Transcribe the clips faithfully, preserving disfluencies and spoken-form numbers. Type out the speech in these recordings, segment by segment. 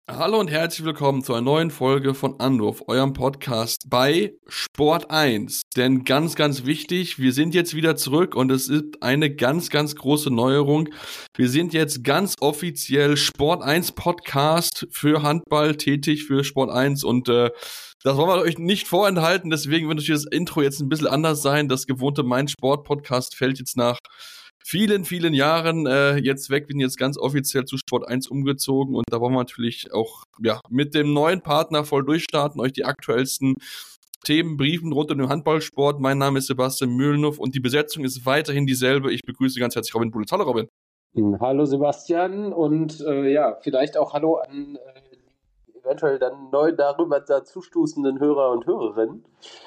Hallo und herzlich willkommen zu einer neuen Folge von Anruf, eurem Podcast bei Sport eins. Denn ganz, ganz wichtig, wir sind jetzt wieder zurück und es ist eine ganz, ganz große Neuerung. Wir sind jetzt ganz offiziell Sport eins Podcast für Handball tätig, für Sport eins und äh, das wollen wir euch nicht vorenthalten. Deswegen wird natürlich das Intro jetzt ein bisschen anders sein. Das gewohnte Mein Sport Podcast fällt jetzt nach vielen, vielen Jahren äh, jetzt weg, bin jetzt ganz offiziell zu Sport eins umgezogen und da wollen wir natürlich auch ja mit dem neuen Partner voll durchstarten, euch die aktuellsten Themen briefen rund um den Handballsport. Mein Name ist Sebastian Mühlenhoff und die Besetzung ist weiterhin dieselbe. Ich begrüße ganz herzlich Robin Bulitz. Hallo Robin. Hallo Sebastian und äh, ja, vielleicht auch Hallo an äh, eventuell dann neu darüber dazustoßenden Hörer und Hörerinnen.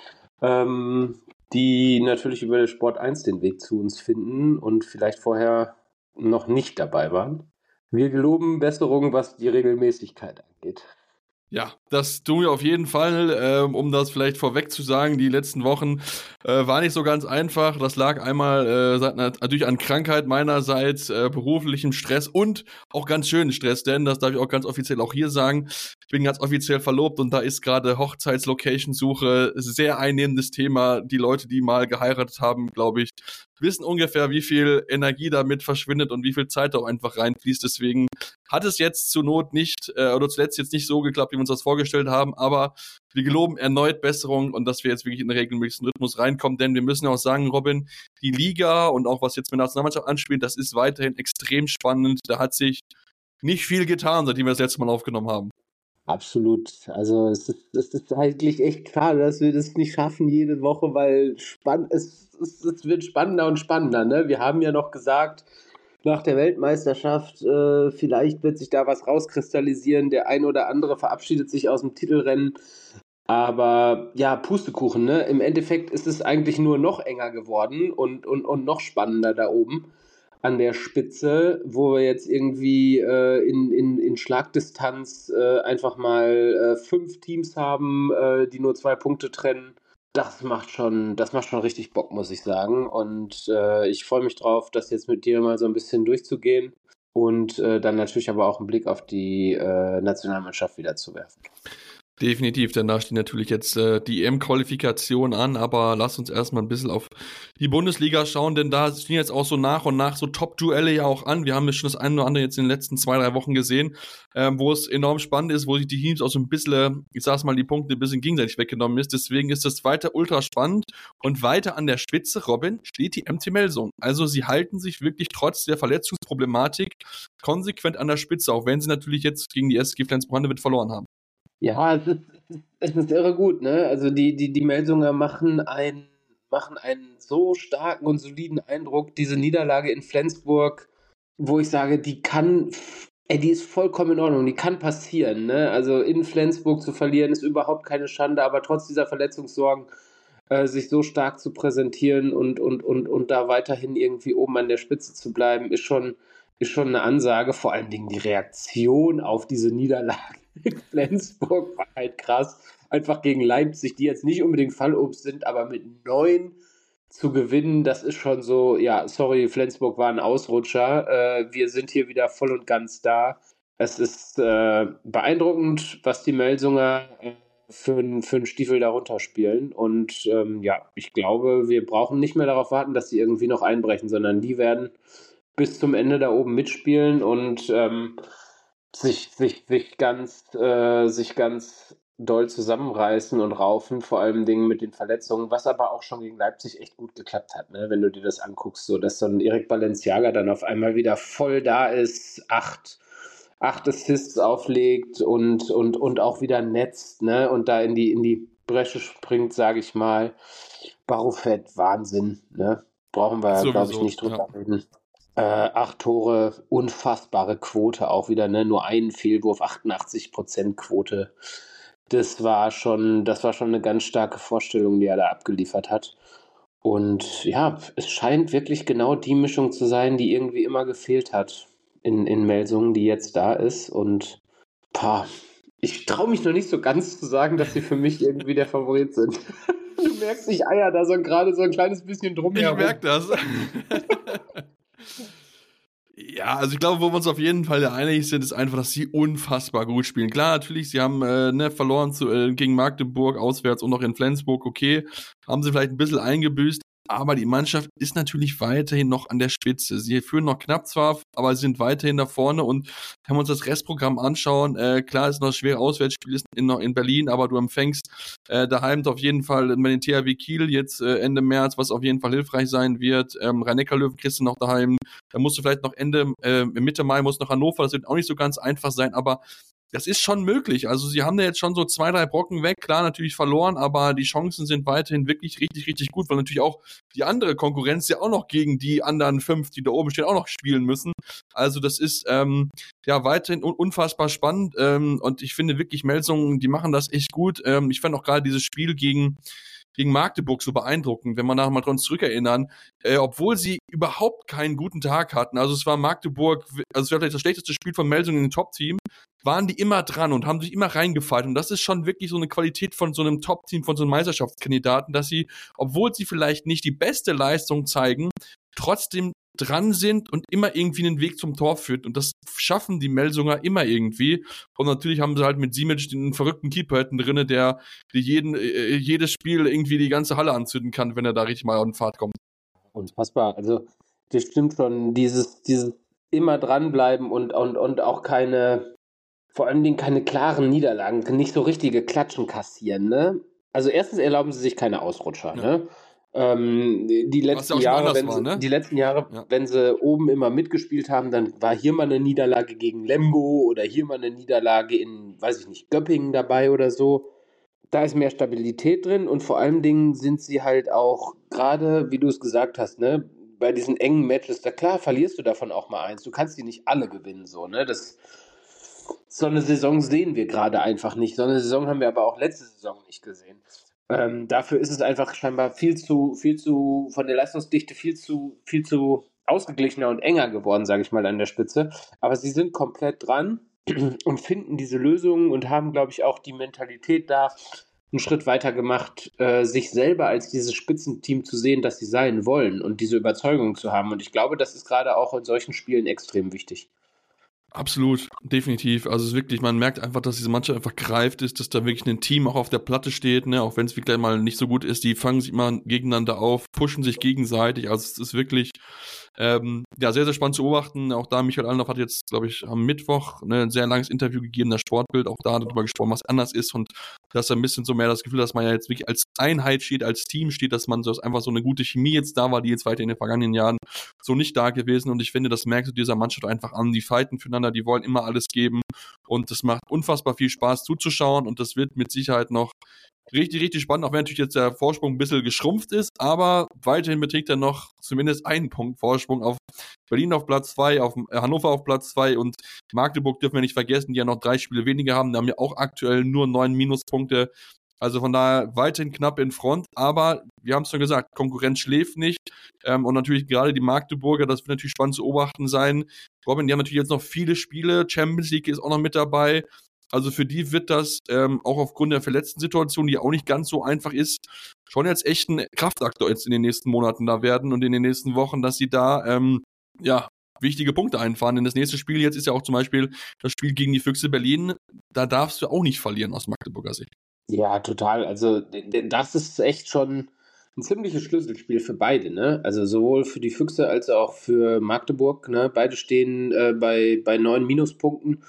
Ähm, die natürlich über Sport eins den Weg zu uns finden und vielleicht vorher noch nicht dabei waren. Wir geloben Besserung, was die Regelmäßigkeit angeht. Ja, das tun wir auf jeden Fall, ähm, um das vielleicht vorweg zu sagen, die letzten Wochen äh, war nicht so ganz einfach. Das lag einmal äh, natürlich an Krankheit meinerseits, äh, beruflichem Stress und auch ganz schönen Stress, denn das darf ich auch ganz offiziell auch hier sagen. Ich bin ganz offiziell verlobt und da ist gerade Hochzeitslocation-Suche sehr einnehmendes Thema. Die Leute, die mal geheiratet haben, glaube ich, wissen ungefähr, wie viel Energie damit verschwindet und wie viel Zeit auch einfach reinfließt. Deswegen hat es jetzt zur Not nicht, äh, oder zuletzt jetzt nicht so geklappt, wie wir uns das vorgestellt haben, aber wir geloben erneut Besserung und dass wir jetzt wirklich in den regelmäßigen Rhythmus reinkommen, denn wir müssen auch sagen, Robin, die Liga und auch was jetzt mit der Nationalmannschaft anspielt, das ist weiterhin extrem spannend. Da hat sich nicht viel getan, seitdem wir das letzte Mal aufgenommen haben. Absolut. Also es ist, es ist eigentlich echt schade, dass wir das nicht schaffen jede Woche, weil spann es, es, es wird spannender und spannender. Ne? Wir haben ja noch gesagt, nach der Weltmeisterschaft, äh, vielleicht wird sich da was rauskristallisieren. Der ein oder andere verabschiedet sich aus dem Titelrennen. Aber ja, Pustekuchen, ne? Im Endeffekt ist es eigentlich nur noch enger geworden und, und, und noch spannender da oben an der Spitze, wo wir jetzt irgendwie äh, in, in, in Schlagdistanz äh, einfach mal äh, fünf Teams haben, äh, die nur zwei Punkte trennen. Das macht schon, das macht schon richtig Bock, muss ich sagen. Und äh, ich freue mich drauf, das jetzt mit dir mal so ein bisschen durchzugehen und äh, dann natürlich aber auch einen Blick auf die äh, Nationalmannschaft wieder zu werfen. Definitiv, denn da steht natürlich jetzt äh, die E M-Qualifikation an, aber lass uns erstmal ein bisschen auf die Bundesliga schauen, denn da stehen jetzt auch so nach und nach so Top-Duelle ja auch an. Wir haben ja schon das eine oder andere jetzt in den letzten zwei, drei Wochen gesehen, ähm, wo es enorm spannend ist, wo sich die Teams auch so ein bisschen, ich sag's mal, die Punkte ein bisschen gegenseitig weggenommen ist. Deswegen ist das weiter ultra spannend und weiter an der Spitze, Robin, steht die M T Melsung. Also sie halten sich wirklich trotz der Verletzungsproblematik konsequent an der Spitze, auch wenn sie natürlich jetzt gegen die S G Flensburg-Handewitt verloren haben. Ja, es ist, es ist irre gut, ne? Also die, die, die Melsunger machen, ein, machen einen so starken und soliden Eindruck. Diese Niederlage in Flensburg, wo ich sage, die kann, ey, die ist vollkommen in Ordnung, die kann passieren, ne? Also in Flensburg zu verlieren ist überhaupt keine Schande, aber trotz dieser Verletzungssorgen äh, sich so stark zu präsentieren und, und, und, und da weiterhin irgendwie oben an der Spitze zu bleiben, ist schon, ist schon eine Ansage. Vor allen Dingen die Reaktion auf diese Niederlage in Flensburg war halt krass. Einfach gegen Leipzig, die jetzt nicht unbedingt Fallobst sind, aber mit neun zu gewinnen, das ist schon so, ja, sorry, Flensburg war ein Ausrutscher. Äh, wir sind hier wieder voll und ganz da. Es ist äh, beeindruckend, was die Melsunger äh, für, für einen Stiefel darunter spielen. Und ähm, ja, ich glaube, wir brauchen nicht mehr darauf warten, dass sie irgendwie noch einbrechen, sondern die werden bis zum Ende da oben mitspielen und ähm, sich, sich, sich ganz, äh, sich ganz doll zusammenreißen und raufen, vor allem Dingen mit den Verletzungen, was aber auch schon gegen Leipzig echt gut geklappt hat, ne? Wenn du dir das anguckst, so dass so ein Erik Balenciaga dann auf einmal wieder voll da ist, acht, acht Assists auflegt und, und, und auch wieder netzt, ne? Und da in die, in die Bresche springt, sage ich mal. Barufett, Wahnsinn, ne? Brauchen wir, glaube ich, nicht drüber ja. reden. Äh, acht Tore, unfassbare Quote auch wieder, ne? Nur einen Fehlwurf, achtundachtzig Prozent Quote. Das war schon, das war schon eine ganz starke Vorstellung, die er da abgeliefert hat. Und ja, es scheint wirklich genau die Mischung zu sein, die irgendwie immer gefehlt hat in, in Melsungen, die jetzt da ist. Und pah, ich traue mich noch nicht so ganz zu sagen, dass sie für mich irgendwie der Favorit sind. Du merkst, ich eier da so gerade so ein kleines bisschen drum herum. Ich merke das. Ja, also ich glaube, wo wir uns auf jeden Fall einig sind, ist einfach, dass sie unfassbar gut spielen. Klar, natürlich, sie haben äh, ne, verloren zu, äh, gegen Magdeburg auswärts und noch in Flensburg, okay, haben sie vielleicht ein bisschen eingebüßt, aber die Mannschaft ist natürlich weiterhin noch an der Spitze. Sie führen noch knapp zwar, aber sie sind weiterhin da vorne und wenn wir uns das Restprogramm anschauen, äh, klar ist noch ein schweres Auswärtsspiel ist in, noch in Berlin, aber du empfängst äh, daheim auf jeden Fall mit den T H W Kiel jetzt äh, Ende März, was auf jeden Fall hilfreich sein wird. Ähm, Rhein-Neckar-Löwen kriegst du noch daheim. Da musst du vielleicht noch Ende, äh, Mitte Mai muss noch Hannover, das wird auch nicht so ganz einfach sein, aber das ist schon möglich. Also sie haben da jetzt schon so zwei, drei Brocken weg, klar natürlich verloren, aber die Chancen sind weiterhin wirklich richtig, richtig gut, weil natürlich auch die andere Konkurrenz ja auch noch gegen die anderen fünf, die da oben stehen, auch noch spielen müssen. Also das ist ähm, ja weiterhin un- unfassbar spannend ähm, und ich finde wirklich Melsungen, die machen das echt gut. Ähm, ich fand auch gerade dieses Spiel gegen gegen Magdeburg so beeindruckend, wenn wir nachher mal dran zurückerinnern, äh, obwohl sie überhaupt keinen guten Tag hatten. Also es war Magdeburg, also es war vielleicht das schlechteste Spiel von Melsungen in den Top-Team, waren die immer dran und haben sich immer reingefallen. Und das ist schon wirklich so eine Qualität von so einem Top-Team, von so einem Meisterschaftskandidaten, dass sie, obwohl sie vielleicht nicht die beste Leistung zeigen, trotzdem dran sind und immer irgendwie einen Weg zum Tor führt. Und das schaffen die Melsunger immer irgendwie. Und natürlich haben sie halt mit Simic den verrückten Keeper hinten drinne, der jeden, äh, jedes Spiel irgendwie die ganze Halle anzünden kann, wenn er da richtig mal auf den Fahrt kommt. Unfassbar. Also, das stimmt schon. Dieses, dieses immer dranbleiben und, und, und auch keine, vor allen Dingen keine klaren Niederlagen, nicht so richtige Klatschen kassieren, ne? Also, erstens erlauben sie sich keine Ausrutscher, Ja. ne? Ähm, die letzten ja Jahre, wenn war, sie, ne? die letzten Jahre, ja. wenn sie oben immer mitgespielt haben, dann war hier mal eine Niederlage gegen Lemgo oder hier mal eine Niederlage in, weiß ich nicht, Göppingen dabei oder so. Da ist mehr Stabilität drin und vor allen Dingen sind sie halt auch, gerade wie du es gesagt hast, ne, bei diesen engen Matches, da klar verlierst du davon auch mal eins. Du kannst die nicht alle gewinnen, so, ne? Das, so eine Saison sehen wir gerade einfach nicht. So eine Saison haben wir aber auch letzte Saison nicht gesehen. Ähm, dafür ist es einfach scheinbar viel zu, viel zu, von der Leistungsdichte viel zu, viel zu ausgeglichener und enger geworden, sage ich mal, an der Spitze. Aber sie sind komplett dran und finden diese Lösungen und haben, glaube ich, auch die Mentalität da einen Schritt weiter gemacht, äh, sich selber als dieses Spitzenteam zu sehen, das sie sein wollen und diese Überzeugung zu haben. Und ich glaube, das ist gerade auch in solchen Spielen extrem wichtig. Absolut, definitiv. Also es ist wirklich, man merkt einfach, dass diese Mannschaft einfach greift ist, dass da wirklich ein Team auch auf der Platte steht, ne, auch wenn es wirklich mal nicht so gut ist, die fangen sich immer gegeneinander auf, pushen sich gegenseitig. Also es ist wirklich ähm, ja sehr, sehr spannend zu beobachten. Auch da, Michael Allendorf hat jetzt, glaube ich, am Mittwoch ne, ein sehr langes Interview gegeben, das Sportbild, auch da darüber gesprochen, was anders ist und dass er ein bisschen so mehr das Gefühl, dass man ja jetzt wirklich als Einheit steht, als Team steht, dass man so dass einfach so eine gute Chemie jetzt da war, die jetzt weiter in den vergangenen Jahren so nicht da gewesen. Und ich finde, das merkst du dieser Mannschaft einfach an. Die fighten füreinander, die wollen immer alles geben. Und das macht unfassbar viel Spaß zuzuschauen. Und das wird mit Sicherheit noch richtig, richtig spannend, auch wenn natürlich jetzt der Vorsprung ein bisschen geschrumpft ist. Aber weiterhin beträgt er noch zumindest einen Punkt Vorsprung auf Berlin auf Platz zwei, auf Hannover auf Platz zwei und Magdeburg dürfen wir nicht vergessen, die ja noch drei Spiele weniger haben. Die haben ja auch aktuell nur neun Minuspunkte. Also von daher weiterhin knapp in Front, aber wir haben es schon gesagt, Konkurrenz schläft nicht ähm, und natürlich gerade die Magdeburger, das wird natürlich spannend zu beobachten sein. Robin, die haben natürlich jetzt noch viele Spiele, Champions League ist auch noch mit dabei, also für die wird das ähm, auch aufgrund der verletzten Situation, die auch nicht ganz so einfach ist, schon jetzt echt ein Kraftaktor jetzt in den nächsten Monaten da werden und in den nächsten Wochen, dass sie da ähm, ja wichtige Punkte einfahren, denn das nächste Spiel jetzt ist ja auch zum Beispiel das Spiel gegen die Füchse Berlin, da darfst du auch nicht verlieren aus Magdeburger Sicht. Ja, total. Also das ist echt schon ein ziemliches Schlüsselspiel für beide, ne? Also sowohl für die Füchse als auch für Magdeburg, ne? Beide stehen äh, bei, bei neun Minuspunkten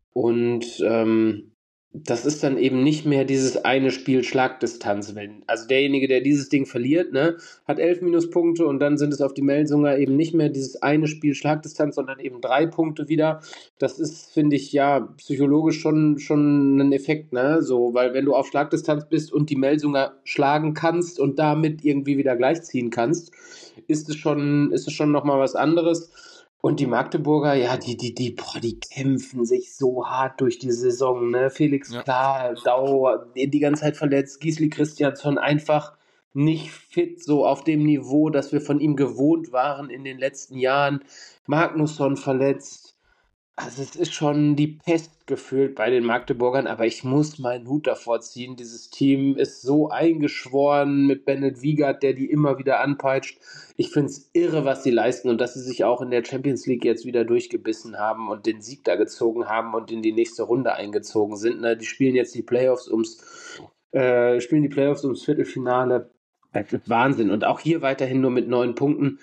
und ähm, das ist dann eben nicht mehr dieses eine Spiel Schlagdistanz. Wenn, also derjenige, der dieses Ding verliert, ne, hat elf Minuspunkte und dann sind es auf die Melsunger eben nicht mehr dieses eine Spiel Schlagdistanz, sondern eben drei Punkte wieder. Das ist, finde ich, ja, psychologisch schon, schon ein Effekt, ne? So, weil wenn du auf Schlagdistanz bist und die Melsunger schlagen kannst und damit irgendwie wieder gleichziehen kannst, ist es schon, ist es schon nochmal was anderes. Und die Magdeburger, ja, die, die, die, boah, die kämpfen sich so hart durch die Saison, ne? Felix Ja. Klar, Dauer, die ganze Zeit verletzt, Gisli Christiansson einfach nicht fit, so auf dem Niveau, das wir von ihm gewohnt waren in den letzten Jahren. Magnusson verletzt, Also es ist schon die Pest gefühlt bei den Magdeburgern, aber ich muss meinen Hut davor ziehen. Dieses Team ist so eingeschworen mit Bennett Wiegert, der die immer wieder anpeitscht. Ich finde es irre, was sie leisten und dass sie sich auch in der Champions League jetzt wieder durchgebissen haben und den Sieg da gezogen haben und in die nächste Runde eingezogen sind. Ne? Die spielen jetzt die Playoffs ums, äh, spielen die Playoffs ums Viertelfinale. Das ist Wahnsinn. Und auch hier weiterhin nur mit neun Punkten.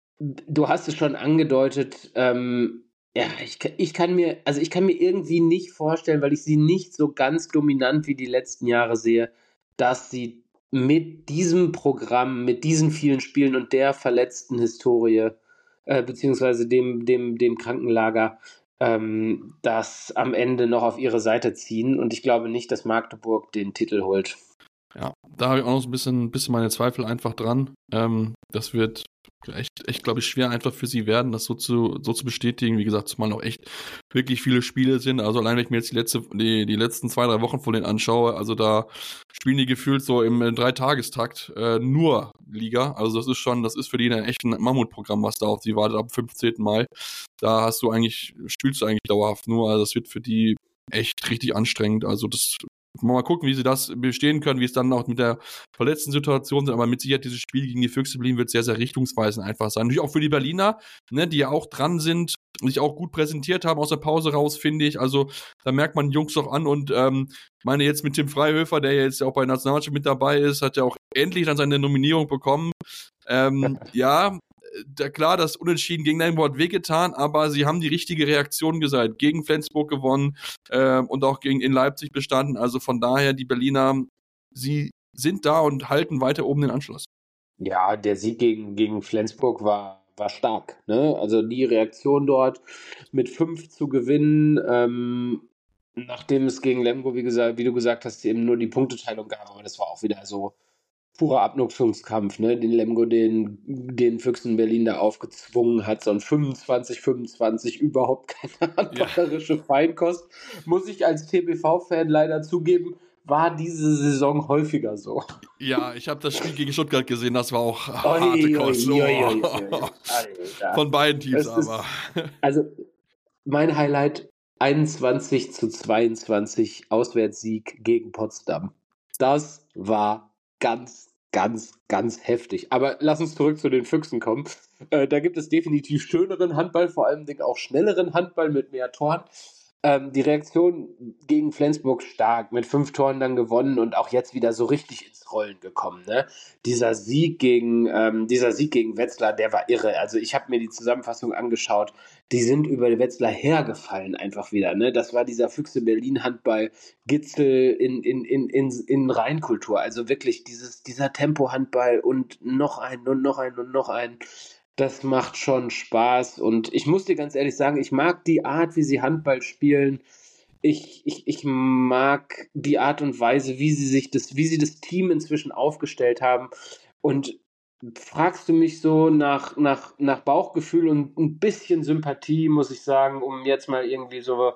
Du hast es schon angedeutet, ähm, ja, ich, ich kann mir, also ich kann mir irgendwie nicht vorstellen, weil ich sie nicht so ganz dominant wie die letzten Jahre sehe, dass sie mit diesem Programm, mit diesen vielen Spielen und der verletzten Historie, äh, beziehungsweise dem, dem, dem Krankenlager, ähm, das am Ende noch auf ihre Seite ziehen. Und ich glaube nicht, dass Magdeburg den Titel holt. Ja, da habe ich auch noch so ein bisschen, bisschen meine Zweifel einfach dran. Ähm, das wird echt, echt glaube ich, schwer einfach für sie werden, das so zu, so zu bestätigen. Wie gesagt, zumal noch echt wirklich viele Spiele sind. Also allein, wenn ich mir jetzt die, letzte, die, die letzten zwei, drei Wochen von denen anschaue, also da spielen die gefühlt so im Dreitagestakt äh, nur Liga. Also das ist schon, das ist für die ein echt ein Mammutprogramm, was da auf sie wartet ab fünfzehnten Mai. Da hast du eigentlich, spielst du eigentlich dauerhaft nur. Also das wird für die echt richtig anstrengend. Also das mal gucken, wie sie das bestehen können, wie es dann auch mit der verletzten Situation sind, aber mit Sicherheit dieses Spiel gegen die Füchse Berlin wird sehr, sehr richtungsweisend einfach sein. Natürlich auch für die Berliner, ne, die ja auch dran sind, sich auch gut präsentiert haben aus der Pause raus, finde ich. Also da merkt man die Jungs doch an und ähm, meine jetzt mit Tim Freihöfer, der jetzt auch bei der Nationalmannschaft mit dabei ist, hat ja auch endlich dann seine Nominierung bekommen. Ähm, ja, da, klar, das Unentschieden gegen Lemgo hat wehgetan, aber sie haben die richtige Reaktion gesagt. Gegen Flensburg gewonnen äh, und auch gegen in Leipzig bestanden. Also von daher, die Berliner, sie sind da und halten weiter oben den Anschluss. Ja, der Sieg gegen, gegen Flensburg war, war stark. Ne? Also die Reaktion dort mit fünf zu gewinnen, ähm, nachdem es gegen Lemgo, wie gesagt, wie du gesagt hast, eben nur die Punkteteilung gab, aber das war auch wieder so purer Abnutzungskampf, ne? Den Lemgo den, den Füchsen Berlin da aufgezwungen hat, so ein fünfundzwanzig fünfundzwanzig, überhaupt keine handballerische Feinkost. Muss ich als T B V-Fan leider zugeben, war diese Saison häufiger so. Ja, ich habe das Spiel gegen Stuttgart gesehen, das war auch Oi, harte Kost. oi, oi, oi, oi. Von beiden Teams Es aber. Ist, also mein Highlight, einundzwanzig zu zweiundzwanzig Auswärtssieg gegen Potsdam. Das war ganz, ganz, ganz heftig. Aber lass uns zurück zu den Füchsen kommen. Äh, da gibt es definitiv schöneren Handball, vor allem auch schnelleren Handball mit mehr Toren. Ähm, die Reaktion gegen Flensburg stark, mit fünf Toren dann gewonnen und auch jetzt wieder so richtig ins Rollen gekommen. Ne? Dieser Sieg gegen, ähm, dieser Sieg gegen Wetzlar, der war irre. Also ich habe mir die Zusammenfassung angeschaut. Die sind über die Wetzlar hergefallen einfach wieder. Ne? Das war dieser Füchse Berlin Handball Gitzel in, in, in, in, in Rheinkultur. Also wirklich dieses, dieser Tempo-Handball und noch ein und noch ein und noch ein. Das macht schon Spaß und ich muss dir ganz ehrlich sagen, ich mag die Art, wie sie Handball spielen. Ich, ich, ich mag die Art und Weise, wie sie sich das, wie sie das Team inzwischen aufgestellt haben. Und fragst du mich so nach, nach, nach Bauchgefühl und ein bisschen Sympathie, muss ich sagen, um jetzt mal irgendwie so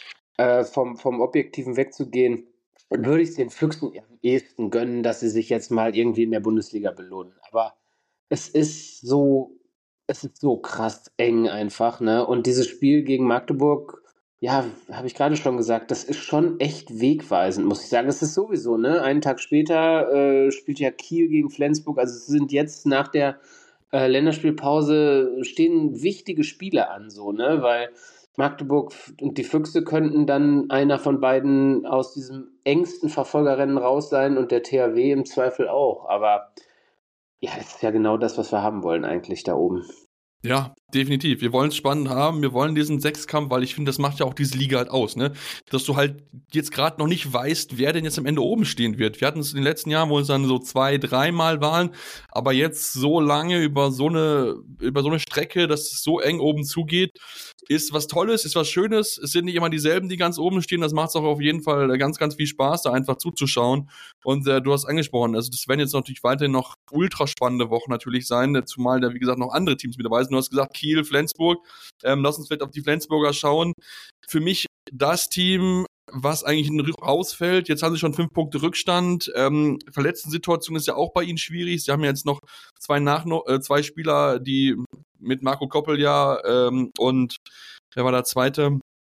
äh, vom, vom Objektiven wegzugehen, würde ich es den Füchsen am ehesten gönnen, dass sie sich jetzt mal irgendwie in der Bundesliga belohnen. Aber es ist so, es ist so krass eng einfach, ne? Und dieses Spiel gegen Magdeburg, ja, habe ich gerade schon gesagt, das ist schon echt wegweisend, muss ich sagen. Es ist sowieso, ne? Einen Tag später äh, spielt ja Kiel gegen Flensburg. Also es sind jetzt nach der äh, Länderspielpause stehen wichtige Spiele an, so, ne? Weil Magdeburg und die Füchse könnten dann einer von beiden aus diesem engsten Verfolgerrennen raus sein und der T H W im Zweifel auch. Aber ja, das ist ja genau das, was wir haben wollen eigentlich da oben. Ja, definitiv. Wir wollen es spannend haben. Wir wollen diesen Sechskampf, weil ich finde, das macht ja auch diese Liga halt aus, ne? Dass du halt jetzt gerade noch nicht weißt, wer denn jetzt am Ende oben stehen wird. Wir hatten es in den letzten Jahren, wo es dann so zwei, dreimal waren, aber jetzt so lange über so eine, über so eine Strecke, dass es so eng oben zugeht, ist was Tolles, ist was Schönes. Es sind nicht immer dieselben, die ganz oben stehen. Das macht es auch auf jeden Fall ganz, ganz viel Spaß, da einfach zuzuschauen. Und äh, du hast angesprochen, also das werden jetzt natürlich weiterhin noch ultra spannende Wochen natürlich sein, zumal da, wie gesagt, noch andere Teams mit dabei sind. Du hast gesagt, Kiel, Flensburg. Ähm, lass uns vielleicht auf die Flensburger schauen. Für mich das Team, was eigentlich rausfällt. Jetzt haben sie schon fünf Punkte Rückstand. Ähm, Verletzten-Situation ist ja auch bei ihnen schwierig. Sie haben ja jetzt noch zwei, Nach äh, zwei Spieler, die mit Marco Koppel ja ähm, und wer war der Zweite?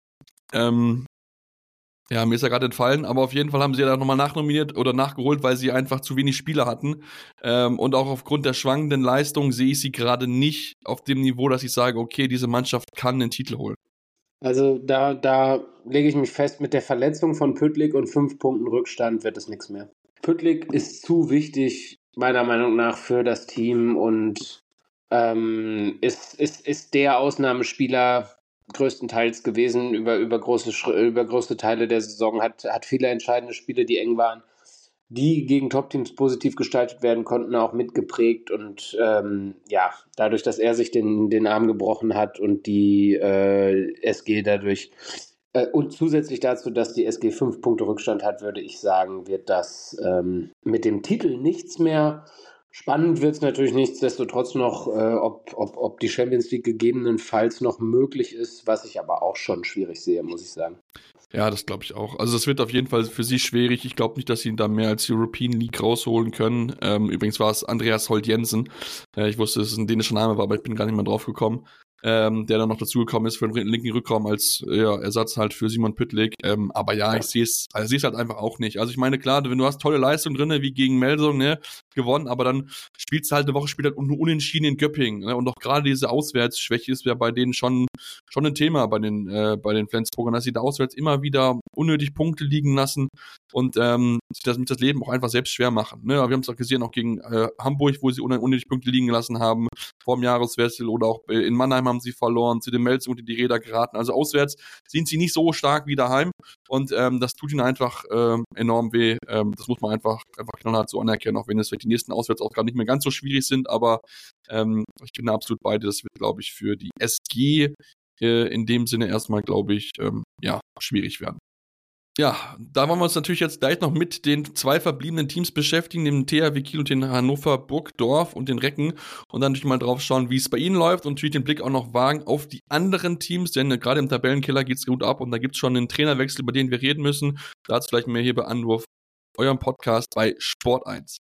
Ähm, ja, mir ist ja gerade entfallen, aber auf jeden Fall haben sie ja da nochmal nachnominiert oder nachgeholt, weil sie einfach zu wenig Spieler hatten. Ähm, und auch aufgrund der schwankenden Leistung sehe ich sie gerade nicht auf dem Niveau, dass ich sage, okay, diese Mannschaft kann den Titel holen. Also da, da lege ich mich fest, mit der Verletzung von Püttlik und fünf Punkten Rückstand wird es nichts mehr. Püttlik ist zu wichtig, meiner Meinung nach, für das Team und ähm, ist, ist, ist der Ausnahmespieler größtenteils gewesen über, über, große, über große Teile der Saison, hat, hat viele entscheidende Spiele, die eng waren, die gegen Top-Teams positiv gestaltet werden konnten, auch mitgeprägt und ähm, ja, dadurch, dass er sich den, den Arm gebrochen hat und die äh, S G dadurch äh, und zusätzlich dazu, dass die S G fünf Punkte Rückstand hat, würde ich sagen, wird das ähm, mit dem Titel nichts mehr. Spannend wird es natürlich nichtsdestotrotz noch, äh, ob, ob, ob die Champions League gegebenenfalls noch möglich ist, was ich aber auch schon schwierig sehe, muss ich sagen. Ja, das glaube ich auch. Also das wird auf jeden Fall für sie schwierig. Ich glaube nicht, dass sie da mehr als European League rausholen können. Ähm, übrigens war es Andreas Holt Jensen. Äh, ich wusste, dass es ein dänischer Name war, aber ich bin gar nicht mehr drauf gekommen. Ähm, der dann noch dazugekommen ist für den linken Rückraum als ja, Ersatz halt für Simon Püttlik. Ähm, aber ja, ich sehe es also sehe es halt einfach auch nicht. Also ich meine, klar, wenn du hast tolle Leistung drin, wie gegen Melsung, ne, gewonnen, aber dann spielst du halt eine Woche später nur unentschieden in Göppingen. Ne? Und auch gerade diese Auswärtsschwäche ist ja bei denen schon schon ein Thema bei den äh, bei den Flensburgern, dass sie da auswärts immer wieder unnötig Punkte liegen lassen und ähm, sich das, das Leben auch einfach selbst schwer machen. Ne? Aber wir haben es auch gesehen, auch gegen äh, Hamburg, wo sie unnötig Punkte liegen gelassen haben vor dem Jahreswechsel oder auch in Mannheim haben sie verloren, zu den Melzen unter die Räder geraten. Also auswärts sind sie nicht so stark wie daheim und ähm, das tut ihnen einfach ähm, enorm weh. Ähm, das muss man einfach, einfach knallhart so anerkennen, auch wenn es vielleicht die nächsten Auswärtsaufgaben nicht mehr ganz so schwierig sind, aber ähm, ich bin da absolut bei dir. Das wird, glaube ich, für die S G äh, in dem Sinne erstmal, glaube ich, ähm, ja, schwierig werden. Ja, da wollen wir uns natürlich jetzt gleich noch mit den zwei verbliebenen Teams beschäftigen, dem T H W Kiel und den Hannover Burgdorf und den Recken und dann natürlich mal drauf schauen, wie es bei ihnen läuft und natürlich den Blick auch noch wagen auf die anderen Teams, denn äh, gerade im Tabellenkeller geht's gut ab und da gibt's schon einen Trainerwechsel, über den wir reden müssen. Dazu vielleicht mehr hier bei Anwurf, eurem Podcast bei Sport eins.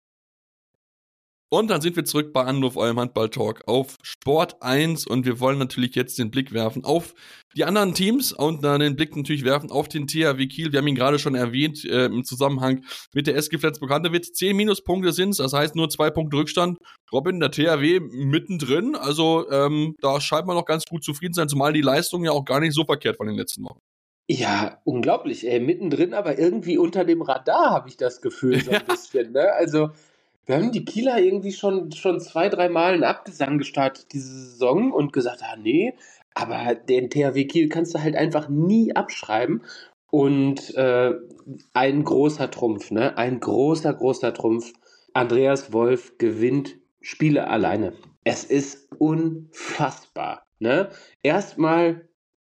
Und dann sind wir zurück bei Anruf, eurem Handball-Talk auf Sport eins und wir wollen natürlich jetzt den Blick werfen auf die anderen Teams und dann den Blick natürlich werfen auf den T H W Kiel. Wir haben ihn gerade schon erwähnt äh, im Zusammenhang mit der S G Flensburg-Handewitt. Zehn Minuspunkte sind es, das heißt nur zwei Punkte Rückstand. Robin, der T H W mittendrin, also ähm, da scheint man noch ganz gut zufrieden sein, zumal die Leistung ja auch gar nicht so verkehrt von den letzten Wochen. Ja, unglaublich, ey, mittendrin, aber irgendwie unter dem Radar habe ich das Gefühl so ein bisschen, ne? Also wir haben die Kieler irgendwie schon, schon zwei, drei Mal einen Abgesang gestartet diese Saison und gesagt, ah nee, aber den T H W Kiel kannst du halt einfach nie abschreiben. Und äh, ein großer Trumpf, ne? Ein großer, großer Trumpf. Andreas Wolf gewinnt Spiele alleine. Es ist unfassbar, ne? Erstmal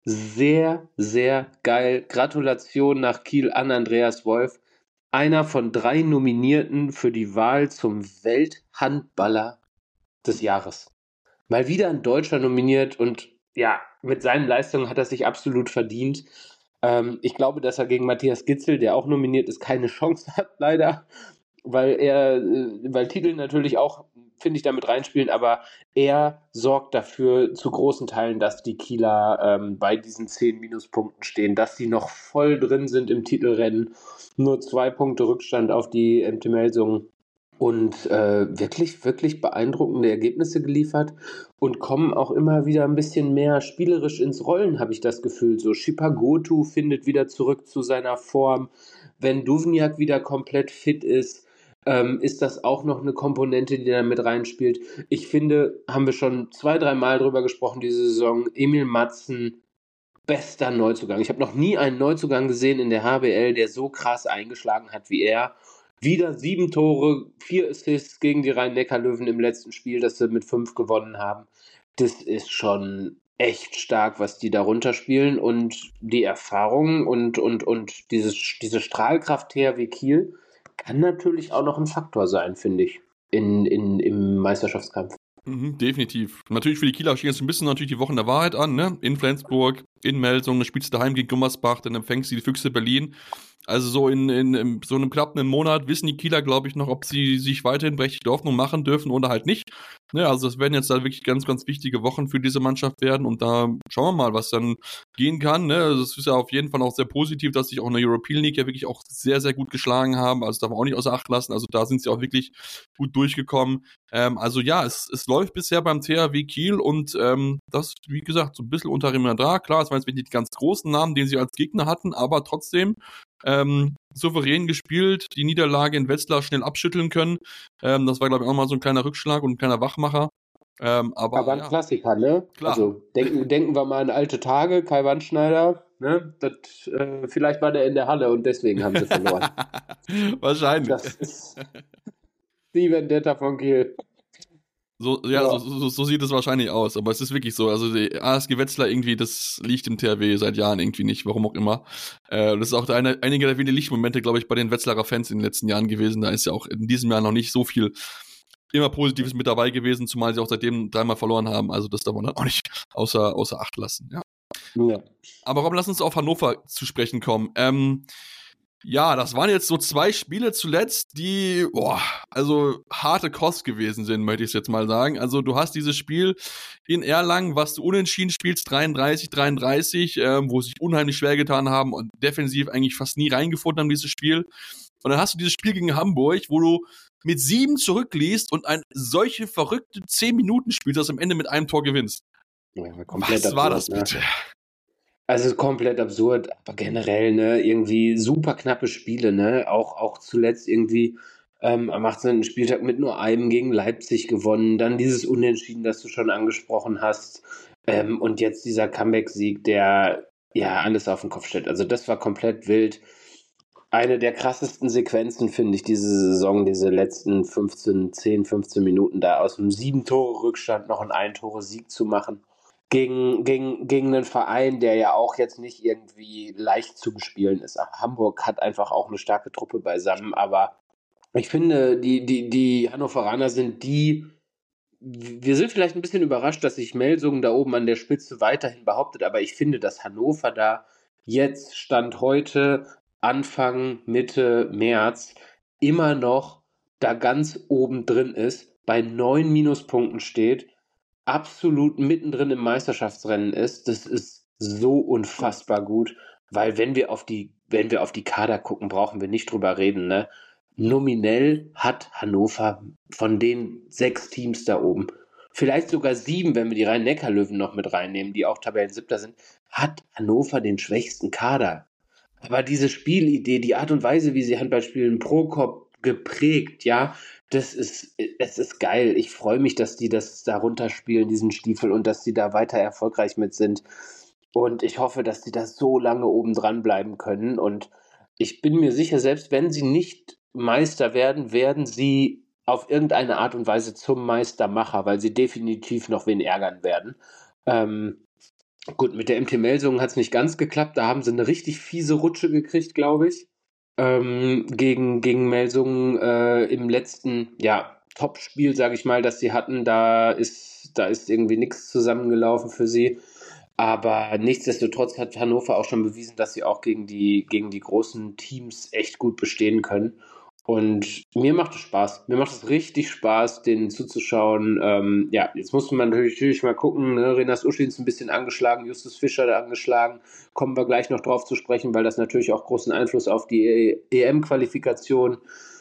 sehr, sehr geil. Gratulation nach Kiel an Andreas Wolf. Einer von drei Nominierten für die Wahl zum Welthandballer des Jahres. Mal wieder ein Deutscher nominiert und ja, mit seinen Leistungen hat er sich absolut verdient. Ähm, ich glaube, dass er gegen Matthias Gitzel, der auch nominiert ist, keine Chance hat, leider, weil er, weil Titel natürlich auch, finde ich, damit reinspielen, aber er sorgt dafür zu großen Teilen, dass die Kieler ähm, bei diesen zehn Minuspunkten stehen, dass sie noch voll drin sind im Titelrennen, nur zwei Punkte Rückstand auf die M T Melsungen und äh, wirklich, wirklich beeindruckende Ergebnisse geliefert und kommen auch immer wieder ein bisschen mehr spielerisch ins Rollen, habe ich das Gefühl. So Shipagotu findet wieder zurück zu seiner Form. Wenn Duvniak wieder komplett fit ist, ähm, ist das auch noch eine Komponente, die da mit reinspielt. Ich finde, haben wir schon zwei, drei Mal drüber gesprochen diese Saison, Emil Matzen, bester Neuzugang. Ich habe noch nie einen Neuzugang gesehen in der H B L, der so krass eingeschlagen hat wie er. Wieder sieben Tore, vier Assists gegen die Rhein-Neckar-Löwen im letzten Spiel, das sie mit fünf gewonnen haben. Das ist schon echt stark, was die da runterspielen und die Erfahrung und, und, und dieses, diese Strahlkraft T H W Kiel kann natürlich auch noch ein Faktor sein, finde ich, in, in, im Meisterschaftskampf. Mhm, definitiv. Natürlich für die Kieler stehen jetzt ein bisschen natürlich die Wochen der Wahrheit an, ne? In Flensburg, in Melsungen, dann spielst du daheim gegen Gummersbach, dann empfängst du die Füchse Berlin. Also so in, in, in so einem knappen Monat wissen die Kieler, glaube ich, noch, ob sie sich weiterhin berechtigte Hoffnung machen dürfen oder halt nicht. Ne, also das werden jetzt da wirklich ganz, ganz wichtige Wochen für diese Mannschaft werden und da schauen wir mal, was dann gehen kann. Ne? Also es ist ja auf jeden Fall auch sehr positiv, dass sich auch in der European League ja wirklich auch sehr, sehr gut geschlagen haben. Also darf man auch nicht außer Acht lassen. Also da sind sie auch wirklich gut durchgekommen. Ähm, also ja, es, es läuft bisher beim T H W Kiel und ähm, das, wie gesagt, so ein bisschen unter dem Radar. Klar, es waren jetzt nicht die ganz großen Namen, den sie als Gegner hatten, aber trotzdem ähm, souverän gespielt, die Niederlage in Wetzlar schnell abschütteln können. Ähm, das war, glaube ich, auch mal so ein kleiner Rückschlag und ein kleiner Wachmacher. Ähm, aber, Aber ein ja, Klassiker, ne? klar. Also denken, denken wir mal an alte Tage, Kai Wandschneider, ne? Das, äh, vielleicht war der in der Halle und deswegen haben sie verloren. Wahrscheinlich. Das ist die Vendetta von Kiel. So, ja, Ja. So, so, so sieht es wahrscheinlich aus, aber es ist wirklich so. Also die A S G Wetzlar irgendwie, das liegt im T H W seit Jahren irgendwie nicht, warum auch immer. Äh, das ist auch eine, einige der wenigen Lichtmomente, glaube ich, bei den Wetzlarer Fans in den letzten Jahren gewesen. Da ist ja auch in diesem Jahr noch nicht so viel immer Positives mit dabei gewesen, zumal sie auch seitdem dreimal verloren haben. Also das darf man dann auch nicht außer, außer Acht lassen. Ja. Ja. Aber Rob, lass uns auf Hannover zu sprechen kommen. Ähm, Ja, das waren jetzt so zwei Spiele zuletzt, die, boah, also harte Kost gewesen sind, möchte ich jetzt mal sagen. Also du hast dieses Spiel in Erlangen, was du unentschieden spielst, dreiunddreißig dreiunddreißig, ähm, wo sie sich unheimlich schwer getan haben und defensiv eigentlich fast nie reingefunden haben, dieses Spiel. Und dann hast du dieses Spiel gegen Hamburg, wo du mit sieben zurückliegst und ein solche verrückte zehn Minuten spielst, dass du am Ende mit einem Tor gewinnst. Ja, komplett Was war absurd, das bitte? Ne? Also komplett absurd, aber generell, ne, irgendwie super knappe Spiele, ne, auch, auch zuletzt irgendwie ähm, am achtzehnten Spieltag mit nur einem gegen Leipzig gewonnen, dann dieses Unentschieden, das du schon angesprochen hast, ähm, und jetzt dieser Comeback-Sieg, der ja alles auf den Kopf stellt. Also das war komplett wild. Eine der krassesten Sequenzen, finde ich, diese Saison, diese letzten fünfzehn, zehn, fünfzehn Minuten da aus einem sieben-Tore-Rückstand noch einen Ein-Tore-Sieg zu machen. Gegen, gegen, gegen einen Verein, der ja auch jetzt nicht irgendwie leicht zu bespielen ist. Hamburg hat einfach auch eine starke Truppe beisammen, aber ich finde, die, die, die Hannoveraner sind die, wir sind vielleicht ein bisschen überrascht, dass sich Melsungen da oben an der Spitze weiterhin behauptet, aber ich finde, dass Hannover da jetzt, Stand heute, Anfang, Mitte März, immer noch da ganz oben drin ist, bei neun Minuspunkten steht, absolut mittendrin im Meisterschaftsrennen ist. Das ist so unfassbar gut, weil wenn wir auf die, wenn wir auf die Kader gucken, brauchen wir nicht drüber reden, ne? Nominell hat Hannover von den sechs Teams da oben, vielleicht sogar sieben, wenn wir die Rhein-Neckar-Löwen noch mit reinnehmen, die auch Tabellensiebter sind, hat Hannover den schwächsten Kader. Aber diese Spielidee, die Art und Weise, wie sie Handball spielen, Prokop geprägt, ja, das ist, es ist geil. Ich freue mich, dass die das da runterspielen, diesen Stiefel, und dass die da weiter erfolgreich mit sind. Und ich hoffe, dass die da so lange oben dran bleiben können. Und ich bin mir sicher, selbst wenn sie nicht Meister werden, werden sie auf irgendeine Art und Weise zum Meistermacher, weil sie definitiv noch wen ärgern werden. Ähm, gut, mit der M T Melsungen hat es nicht ganz geklappt. Da haben sie eine richtig fiese Rutsche gekriegt, glaube ich. Ähm, gegen, gegen Melsungen äh, im letzten, ja, Top-Spiel, sage ich mal, das sie hatten. Da ist, da ist irgendwie nichts zusammengelaufen für sie. Aber nichtsdestotrotz hat Hannover auch schon bewiesen, dass sie auch gegen die, gegen die großen Teams echt gut bestehen können. Und mir macht es Spaß. Mir macht es richtig Spaß, denen zuzuschauen. Ähm, ja, jetzt musste man natürlich, natürlich mal gucken. Ne? Renas Uschin ist ein bisschen angeschlagen, Justus Fischer da angeschlagen. Kommen wir gleich noch drauf zu sprechen, weil das natürlich auch großen Einfluss auf die E M-Qualifikation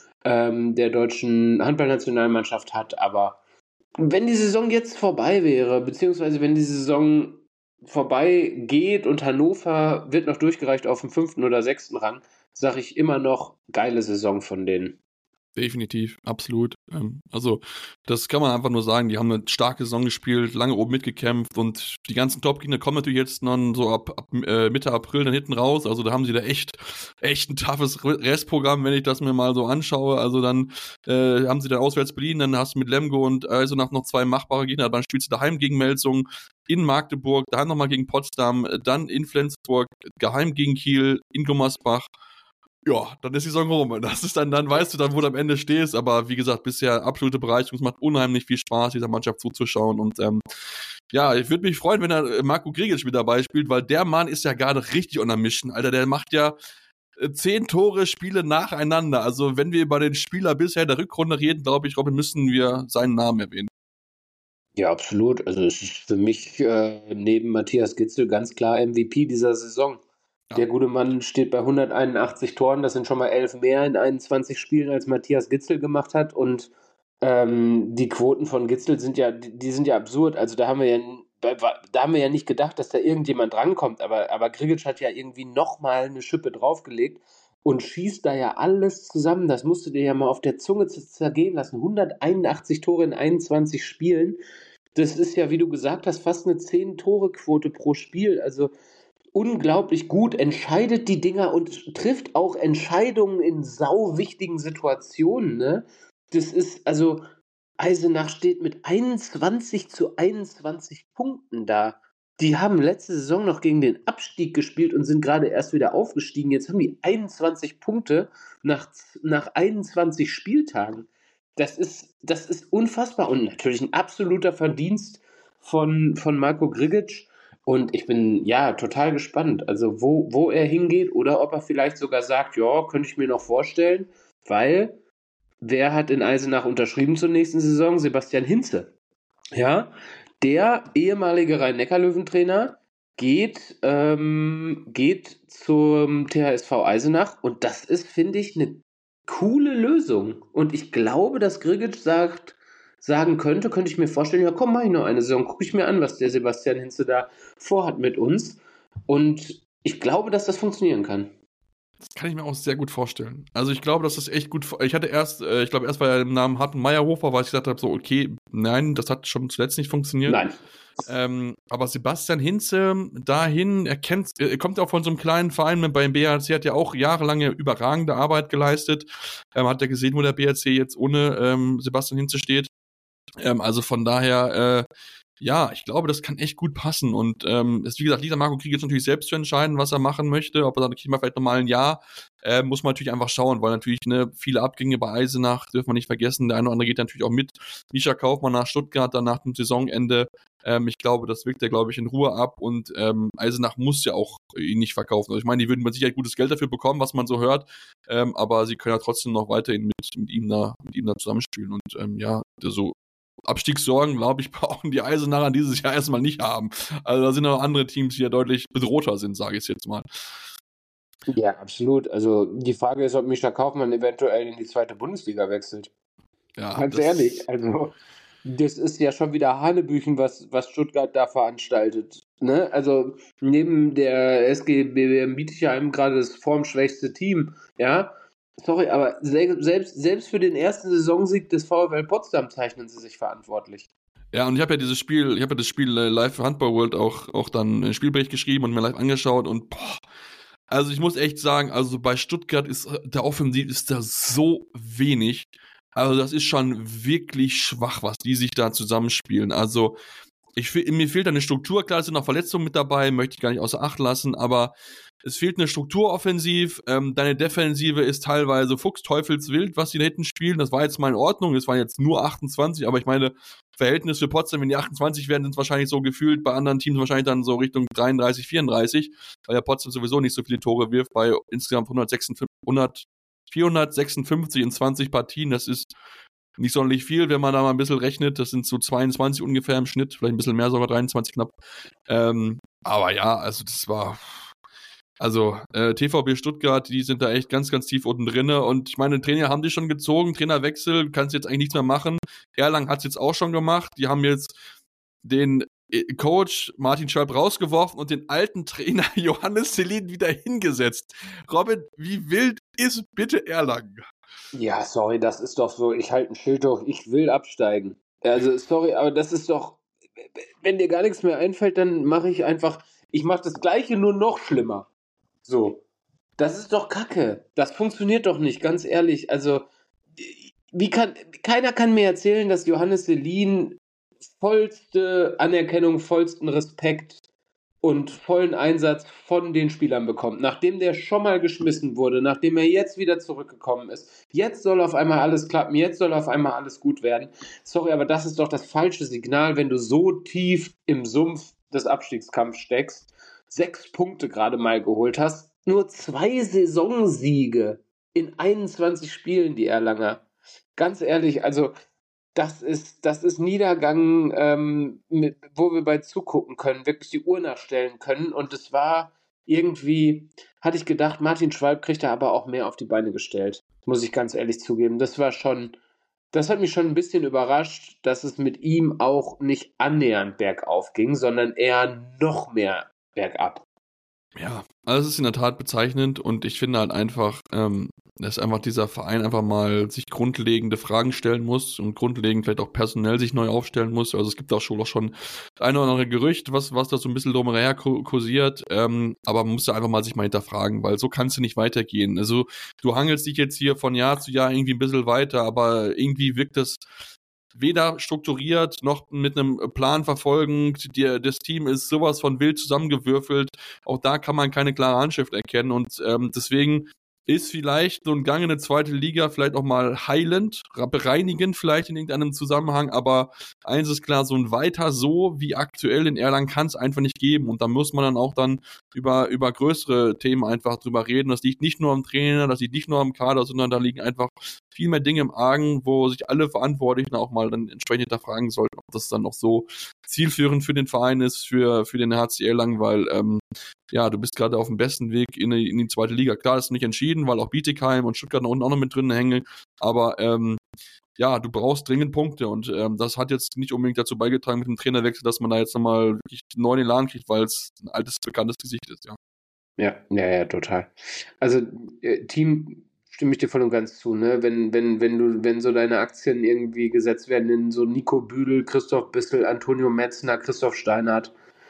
ähm, der deutschen Handballnationalmannschaft hat. Aber wenn die Saison jetzt vorbei wäre, beziehungsweise wenn die Saison vorbei geht und Hannover wird noch durchgereicht auf dem fünften oder sechsten Rang, sage ich immer noch, geile Saison von denen. Definitiv, absolut. Ähm, also, das kann man einfach nur sagen. Die haben eine starke Saison gespielt, lange oben mitgekämpft und die ganzen Top-Gegner kommen natürlich jetzt dann so ab, ab äh, Mitte April dann hinten raus. Also, da haben sie da echt, echt ein toughes Restprogramm, wenn ich das mir mal so anschaue. Also, dann äh, haben sie da auswärts Berlin, dann hast du mit Lemgo und Eisenach noch zwei machbare Gegner. Dann spielst du daheim gegen Melsungen, in Magdeburg, daheim nochmal gegen Potsdam, dann in Flensburg, geheim gegen Kiel, in Gummersbach. Ja, dann ist die Saison rum. Das ist dann, dann weißt du dann, wo du am Ende stehst. Aber wie gesagt, bisher absolute Bereicherung. Es macht unheimlich viel Spaß, dieser Mannschaft zuzuschauen. Und ähm, ja, ich würde mich freuen, wenn er Marco Gregic mit dabei spielt, weil der Mann ist ja gerade richtig on a mission. Alter, der macht ja äh, zehn Tore Spiele nacheinander. Also wenn wir über den Spieler bisher der Rückrunde reden, glaube ich, Robin, müssen wir seinen Namen erwähnen. Ja, absolut. Also es ist für mich äh, neben Matthias Gitzel ganz klar M V P dieser Saison. Ja. Der gute Mann steht bei hunderteinundachtzig Toren, das sind schon mal elf mehr in einundzwanzig Spielen, als Matthias Gitzel gemacht hat. Und ähm, die Quoten von Gitzel sind ja, die, die sind ja absurd. Also da haben wir ja, da haben wir ja nicht gedacht, dass da irgendjemand drankommt. Aber, aber Grigic hat ja irgendwie nochmal eine Schippe draufgelegt und schießt da ja alles zusammen. Das musst du dir ja mal auf der Zunge zergehen lassen. hunderteinundachtzig Tore in einundzwanzig Spielen. Das ist ja, wie du gesagt hast, fast eine zehn-Tore-Quote pro Spiel. Also unglaublich gut, entscheidet die Dinger und trifft auch Entscheidungen in sau wichtigen Situationen. Ne? Das ist, also Eisenach steht mit einundzwanzig zu einundzwanzig Punkten da. Die haben letzte Saison noch gegen den Abstieg gespielt und sind gerade erst wieder aufgestiegen. Jetzt haben die einundzwanzig Punkte nach, nach einundzwanzig Spieltagen. Das ist, das ist unfassbar und natürlich ein absoluter Verdienst von, von Marko Grigic. Und ich bin ja total gespannt, also wo, wo er hingeht oder ob er vielleicht sogar sagt, ja, könnte ich mir noch vorstellen, weil wer hat in Eisenach unterschrieben zur nächsten Saison? Sebastian Hinze. Ja, der ehemalige Rhein-Neckar-Löwen-Trainer geht, ähm, geht zum T H S V Eisenach und das ist, finde ich, eine coole Lösung. Und ich glaube, dass Grigic sagt, sagen könnte, könnte ich mir vorstellen, ja komm, mach ich noch eine Saison, gucke ich mir an, was der Sebastian Hinze da vorhat mit uns. Und ich glaube, dass das funktionieren kann. Das kann ich mir auch sehr gut vorstellen. Also ich glaube, dass das echt gut. Ich hatte erst, äh, ich glaube, erst bei dem Namen Harten Meyerhofer, weil ich gesagt habe, so, okay, nein, das hat schon zuletzt nicht funktioniert. Nein. Ähm, aber Sebastian Hinze dahin, er kennt, er kommt auch von so einem kleinen Verein mit beim B H C, hat ja auch jahrelange überragende Arbeit geleistet. Ähm, hat er gesehen, wo der B H C jetzt ohne ähm, Sebastian Hinze steht. Ähm, also von daher, äh, ja, ich glaube, das kann echt gut passen. Und ähm, ist, wie gesagt, Lisa Marco Grigic natürlich selbst zu entscheiden, was er machen möchte. Ob er sagt, okay, mal vielleicht nochmal ein Jahr, äh, muss man natürlich einfach schauen, weil natürlich ne, viele Abgänge bei Eisenach dürfen wir nicht vergessen. Der eine oder andere geht natürlich auch mit. Mischa Kaufmann nach Stuttgart, dann nach dem Saisonende. Ähm, ich glaube, das wirkt er, glaube ich, in Ruhe ab. Und ähm, Eisenach muss ja auch ihn nicht verkaufen. Also ich meine, die würden mit Sicherheit gutes Geld dafür bekommen, was man so hört. Ähm, aber sie können ja trotzdem noch weiterhin mit, mit ihm da, mit ihm da zusammenspielen. Und ähm, ja, so Abstiegssorgen, glaube ich, brauchen die Eisenacher dieses Jahr erstmal nicht haben. Also da sind noch andere Teams, die ja deutlich bedrohter sind, sage ich jetzt mal. Ja, absolut. Also die Frage ist, ob Mischa Kaufmann eventuell in die zweite Bundesliga wechselt. Ja, Ganz ehrlich, also das ist ja schon wieder Hanebüchen, was, was Stuttgart da veranstaltet. Ne? Also neben der S G B W Bietigheim gerade das formschwächste Team, ja. Sorry, aber selbst, selbst für den ersten Saisonsieg des VfL Potsdam zeichnen sie sich verantwortlich. Ja, und ich habe ja dieses Spiel, ich habe ja das Spiel äh, Live Handball World auch, auch dann einen Spielbericht geschrieben und mir live angeschaut und boah, also ich muss echt sagen, also bei Stuttgart ist der Offensiv ist da so wenig. Also das ist schon wirklich schwach, was die sich da zusammenspielen. Also ich, mir fehlt eine Struktur, klar, es sind noch Verletzungen mit dabei, möchte ich gar nicht außer Acht lassen, aber es fehlt eine Struktur offensiv, ähm, deine Defensive ist teilweise fuchsteufelswild, was die da hinten spielen, das war jetzt mal in Ordnung, es waren jetzt nur achtundzwanzig, aber ich meine, Verhältnis für Potsdam, wenn die achtundzwanzig werden, sind es wahrscheinlich so gefühlt, bei anderen Teams wahrscheinlich dann so Richtung dreiunddreißig, vierunddreißig, weil der Potsdam sowieso nicht so viele Tore wirft, bei insgesamt hundertsechsundfünfzig, vierhundertsechsundfünfzig in zwanzig Partien, das ist nicht sonderlich viel, wenn man da mal ein bisschen rechnet. Das sind so zweiundzwanzig ungefähr im Schnitt, vielleicht ein bisschen mehr, sogar dreiundzwanzig knapp. Ähm, aber ja, also das war, also äh, T V B Stuttgart, die sind da echt ganz, ganz tief unten drinne. Und ich meine, Trainer haben die schon gezogen, Trainerwechsel, kannst jetzt eigentlich nichts mehr machen. Erlangen hat es jetzt auch schon gemacht. Die haben jetzt den Coach Martin Schwalb rausgeworfen und den alten Trainer Johannes Selin wieder hingesetzt. Robin, wie wild ist bitte Erlangen? Ja, sorry, das ist doch so, ich halte ein Schild hoch, ich will absteigen. Also, sorry, aber das ist doch, wenn dir gar nichts mehr einfällt, dann mache ich einfach, ich mache das Gleiche, nur noch schlimmer. So. Das ist doch Kacke. Das funktioniert doch nicht, ganz ehrlich. Also, wie kann, keiner kann mir erzählen, dass Johannes Selin vollste Anerkennung, vollsten Respekt und vollen Einsatz von den Spielern bekommt, nachdem der schon mal geschmissen wurde, nachdem er jetzt wieder zurückgekommen ist. Jetzt soll auf einmal alles klappen, jetzt soll auf einmal alles gut werden. Sorry, aber das ist doch das falsche Signal, wenn du so tief im Sumpf des Abstiegskampfs steckst, sechs Punkte gerade mal geholt hast, nur zwei Saisonsiege in einundzwanzig Spielen, die Erlanger. Ganz ehrlich, also das ist, das ist Niedergang, ähm, mit, wo wir bei zugucken können, wirklich die Uhr nachstellen können. Und es war irgendwie, hatte ich gedacht, Martin Schwalb kriegt da aber auch mehr auf die Beine gestellt. Muss ich ganz ehrlich zugeben. Das war schon, das hat mich schon ein bisschen überrascht, dass es mit ihm auch nicht annähernd bergauf ging, sondern eher noch mehr bergab. Ja, also es ist in der Tat bezeichnend und ich finde halt einfach, ähm, dass einfach dieser Verein einfach mal sich grundlegende Fragen stellen muss und grundlegend vielleicht auch personell sich neu aufstellen muss. Also es gibt auch schon auch schon ein oder andere Gerücht, was, was da so ein bisschen drumherum kursiert, ähm, aber man muss da einfach mal sich mal hinterfragen, weil so kannst du nicht weitergehen. Also du hangelst dich jetzt hier von Jahr zu Jahr irgendwie ein bisschen weiter, aber irgendwie wirkt das weder strukturiert noch mit einem Plan verfolgend. Die, das Team ist sowas von wild zusammengewürfelt. Auch da kann man keine klare Handschrift erkennen. Und ähm, deswegen ist vielleicht so ein Gang in eine zweite Liga vielleicht auch mal heilend, bereinigend vielleicht in irgendeinem Zusammenhang. Aber eins ist klar, so ein weiter so wie aktuell in Erlangen kann es einfach nicht geben. Und da muss man dann auch dann über, über größere Themen einfach drüber reden. Das liegt nicht nur am Trainer, das liegt nicht nur am Kader, sondern da liegen einfach viel mehr Dinge im Argen, wo sich alle Verantwortlichen auch mal dann entsprechend hinterfragen sollten, ob das dann noch so zielführend für den Verein ist, für, für den H C Erlangen, weil ähm, ja, du bist gerade auf dem besten Weg in die, in die zweite Liga. Klar, ist nicht entschieden, weil auch Bietigheim und Stuttgart da unten auch noch mit drin hängen, aber ähm, ja, du brauchst dringend Punkte und ähm, das hat jetzt nicht unbedingt dazu beigetragen mit dem Trainerwechsel, dass man da jetzt nochmal wirklich neu in den Laden kriegt, weil es ein altes, bekanntes Gesicht ist, ja. Ja, ja, ja, total. Also äh, Team stimme ich dir voll und ganz zu, ne? Wenn, wenn, wenn du, wenn so deine Aktien irgendwie gesetzt werden in so Nico Büdel, Christoph Bissel, Antonio Metzner, Christoph Steinhardt,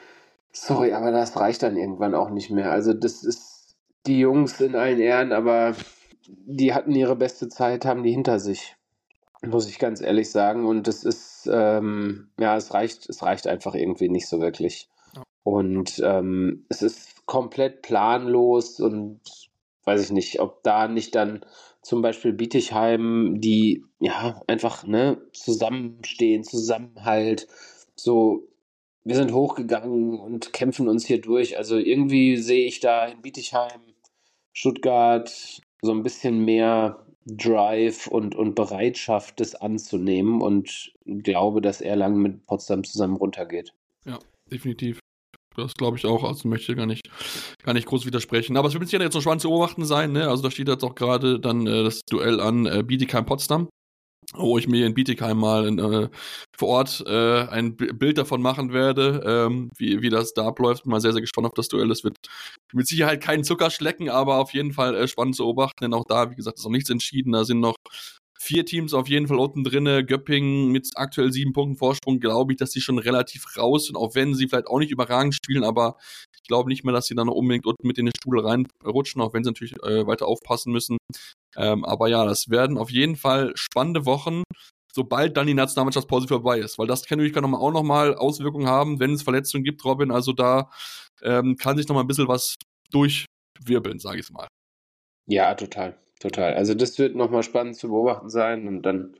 sorry, aber das reicht dann irgendwann auch nicht mehr. Also das ist die Jungs in allen Ehren, aber die hatten ihre beste Zeit, haben die hinter sich, muss ich ganz ehrlich sagen. Und das ist, ähm, ja, es reicht, es reicht einfach irgendwie nicht so wirklich. Ja. Und ähm, es ist komplett planlos und weiß ich nicht, ob da nicht dann zum Beispiel Bietigheim, die ja einfach ne, zusammenstehen, Zusammenhalt, so, wir sind hochgegangen und kämpfen uns hier durch. Also irgendwie sehe ich da in Bietigheim, Stuttgart so ein bisschen mehr Drive und, und Bereitschaft, das anzunehmen und glaube, dass Erlangen mit Potsdam zusammen runtergeht. Ja, definitiv. Das glaube ich auch, also möchte gar nicht, gar nicht groß widersprechen. Aber es wird jetzt jetzt noch spannend zu beobachten sein, ne? Also da steht jetzt auch gerade dann äh, das Duell an äh, Bietigheim-Potsdam, wo ich mir in Bietigheim mal in, äh, vor Ort äh, ein B- Bild davon machen werde, ähm, wie, wie das da abläuft. Bin mal sehr, sehr gespannt auf das Duell. Es wird mit Sicherheit keinen Zucker schlecken, aber auf jeden Fall äh, spannend zu beobachten, denn auch da, wie gesagt, ist noch nichts entschieden. Da sind noch vier Teams auf jeden Fall unten drinne. Göppingen mit aktuell sieben Punkten Vorsprung, glaube ich, dass die schon relativ raus sind, auch wenn sie vielleicht auch nicht überragend spielen, aber ich glaube nicht mehr, dass sie dann unbedingt unten mit in den Strudel reinrutschen, auch wenn sie natürlich äh, weiter aufpassen müssen. Ähm, aber ja, das werden auf jeden Fall spannende Wochen, sobald dann die Nationalmannschaftspause vorbei ist, weil das kann natürlich auch nochmal noch mal Auswirkungen haben, wenn es Verletzungen gibt, Robin, also da ähm, kann sich noch mal ein bisschen was durchwirbeln, sage ich mal. Ja, total, total. Also das wird nochmal spannend zu beobachten sein und dann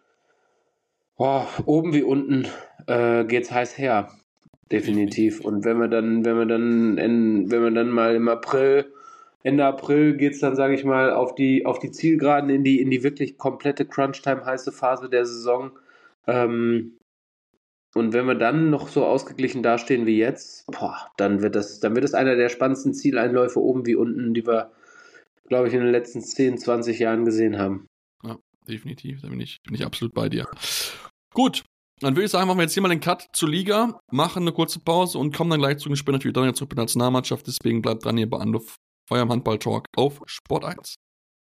oh, oben wie unten äh, geht's heiß her. Definitiv. Und wenn wir dann, wenn wir dann, in, wenn wir dann mal im April, Ende April geht's dann, sage ich mal, auf die, auf die Zielgeraden, in die, in die wirklich komplette Crunch-Time heiße Phase der Saison. Ähm, und wenn wir dann noch so ausgeglichen dastehen wie jetzt, boah, dann wird das, dann wird es einer der spannendsten Zieleinläufe oben wie unten, die wir, glaube ich, in den letzten zehn, zwanzig Jahren gesehen haben. Ja, definitiv. Da bin ich, bin ich absolut bei dir. Gut, dann würde ich sagen, machen wir jetzt hier mal den Cut zur Liga, machen eine kurze Pause und kommen dann gleich zu den Spielen natürlich dann zurück bei der Nationalmannschaft. Deswegen bleibt dran hier bei Anruf eurem Handball-Talk auf Sport eins.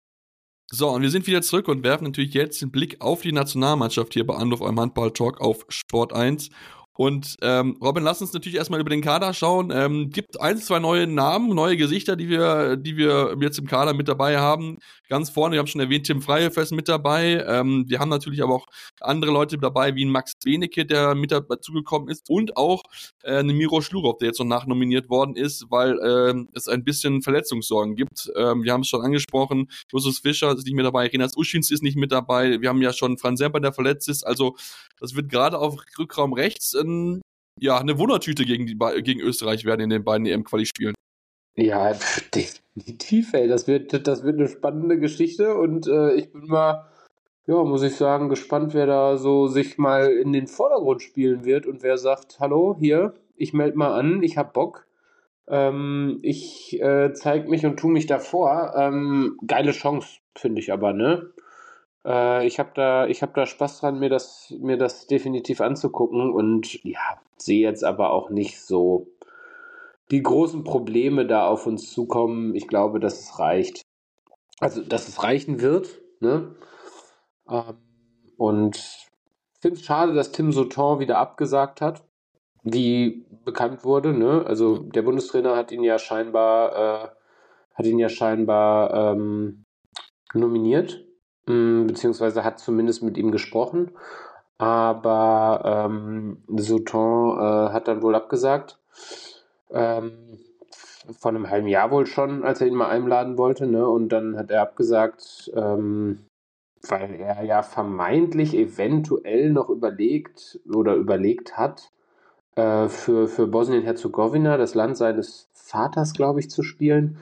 So, und wir sind wieder zurück und werfen natürlich jetzt den Blick auf die Nationalmannschaft hier bei Anruf eurem Handball-Talk auf Sport eins. Und ähm, Robin, lass uns natürlich erstmal über den Kader schauen. Ähm, gibt ein, zwei neue Namen, neue Gesichter, die wir, die wir jetzt im Kader mit dabei haben. Ganz vorne, wir haben schon erwähnt, Tim Freihefers mit dabei. Ähm, wir haben natürlich aber auch andere Leute dabei, wie ein Max Benecke, der mit dazugekommen ist. Und auch äh, einen Miro Schlurov, der jetzt noch nachnominiert worden ist, weil äh, es ein bisschen Verletzungssorgen gibt. Ähm, wir haben es schon angesprochen, Justus Fischer ist nicht mehr dabei, Renas Uschins ist nicht mit dabei. Wir haben ja schon Franz Semper, der verletzt ist. Also das wird gerade auf Rückraum rechts ähm, ja, eine Wundertüte gegen, die, gegen Österreich werden in den beiden E M-Quali-Spielen. Ja, pf, definitiv, ey. Das wird, das wird eine spannende Geschichte und äh, ich bin mal, ja, muss ich sagen, gespannt, wer da so sich mal in den Vordergrund spielen wird und wer sagt, hallo, hier, ich melde mal an, ich hab Bock. Ähm, ich äh, zeig mich und tu mich davor. Ähm, geile Chance, finde ich aber, ne? Äh, ich habe da, ich hab da Spaß dran, mir das, mir das definitiv anzugucken und ja, sehe jetzt aber auch nicht so die großen Probleme da auf uns zukommen. Ich glaube, dass es reicht. Also, dass es reichen wird, ne? Ähm, und ich finde es schade, dass Tim Sauton wieder abgesagt hat, wie bekannt wurde, ne? Also Ja. der Bundestrainer hat ihn ja scheinbar, äh, hat ihn ja scheinbar ähm, nominiert, mh, beziehungsweise hat zumindest mit ihm gesprochen. Aber ähm, Sauton äh, hat dann wohl abgesagt. Ähm, vor einem halben Jahr wohl schon, als er ihn mal einladen wollte, ne? Und dann hat er abgesagt, ähm, weil er ja vermeintlich eventuell noch überlegt oder überlegt hat, äh, für, für Bosnien-Herzegowina, das Land seines Vaters, glaube ich, zu spielen.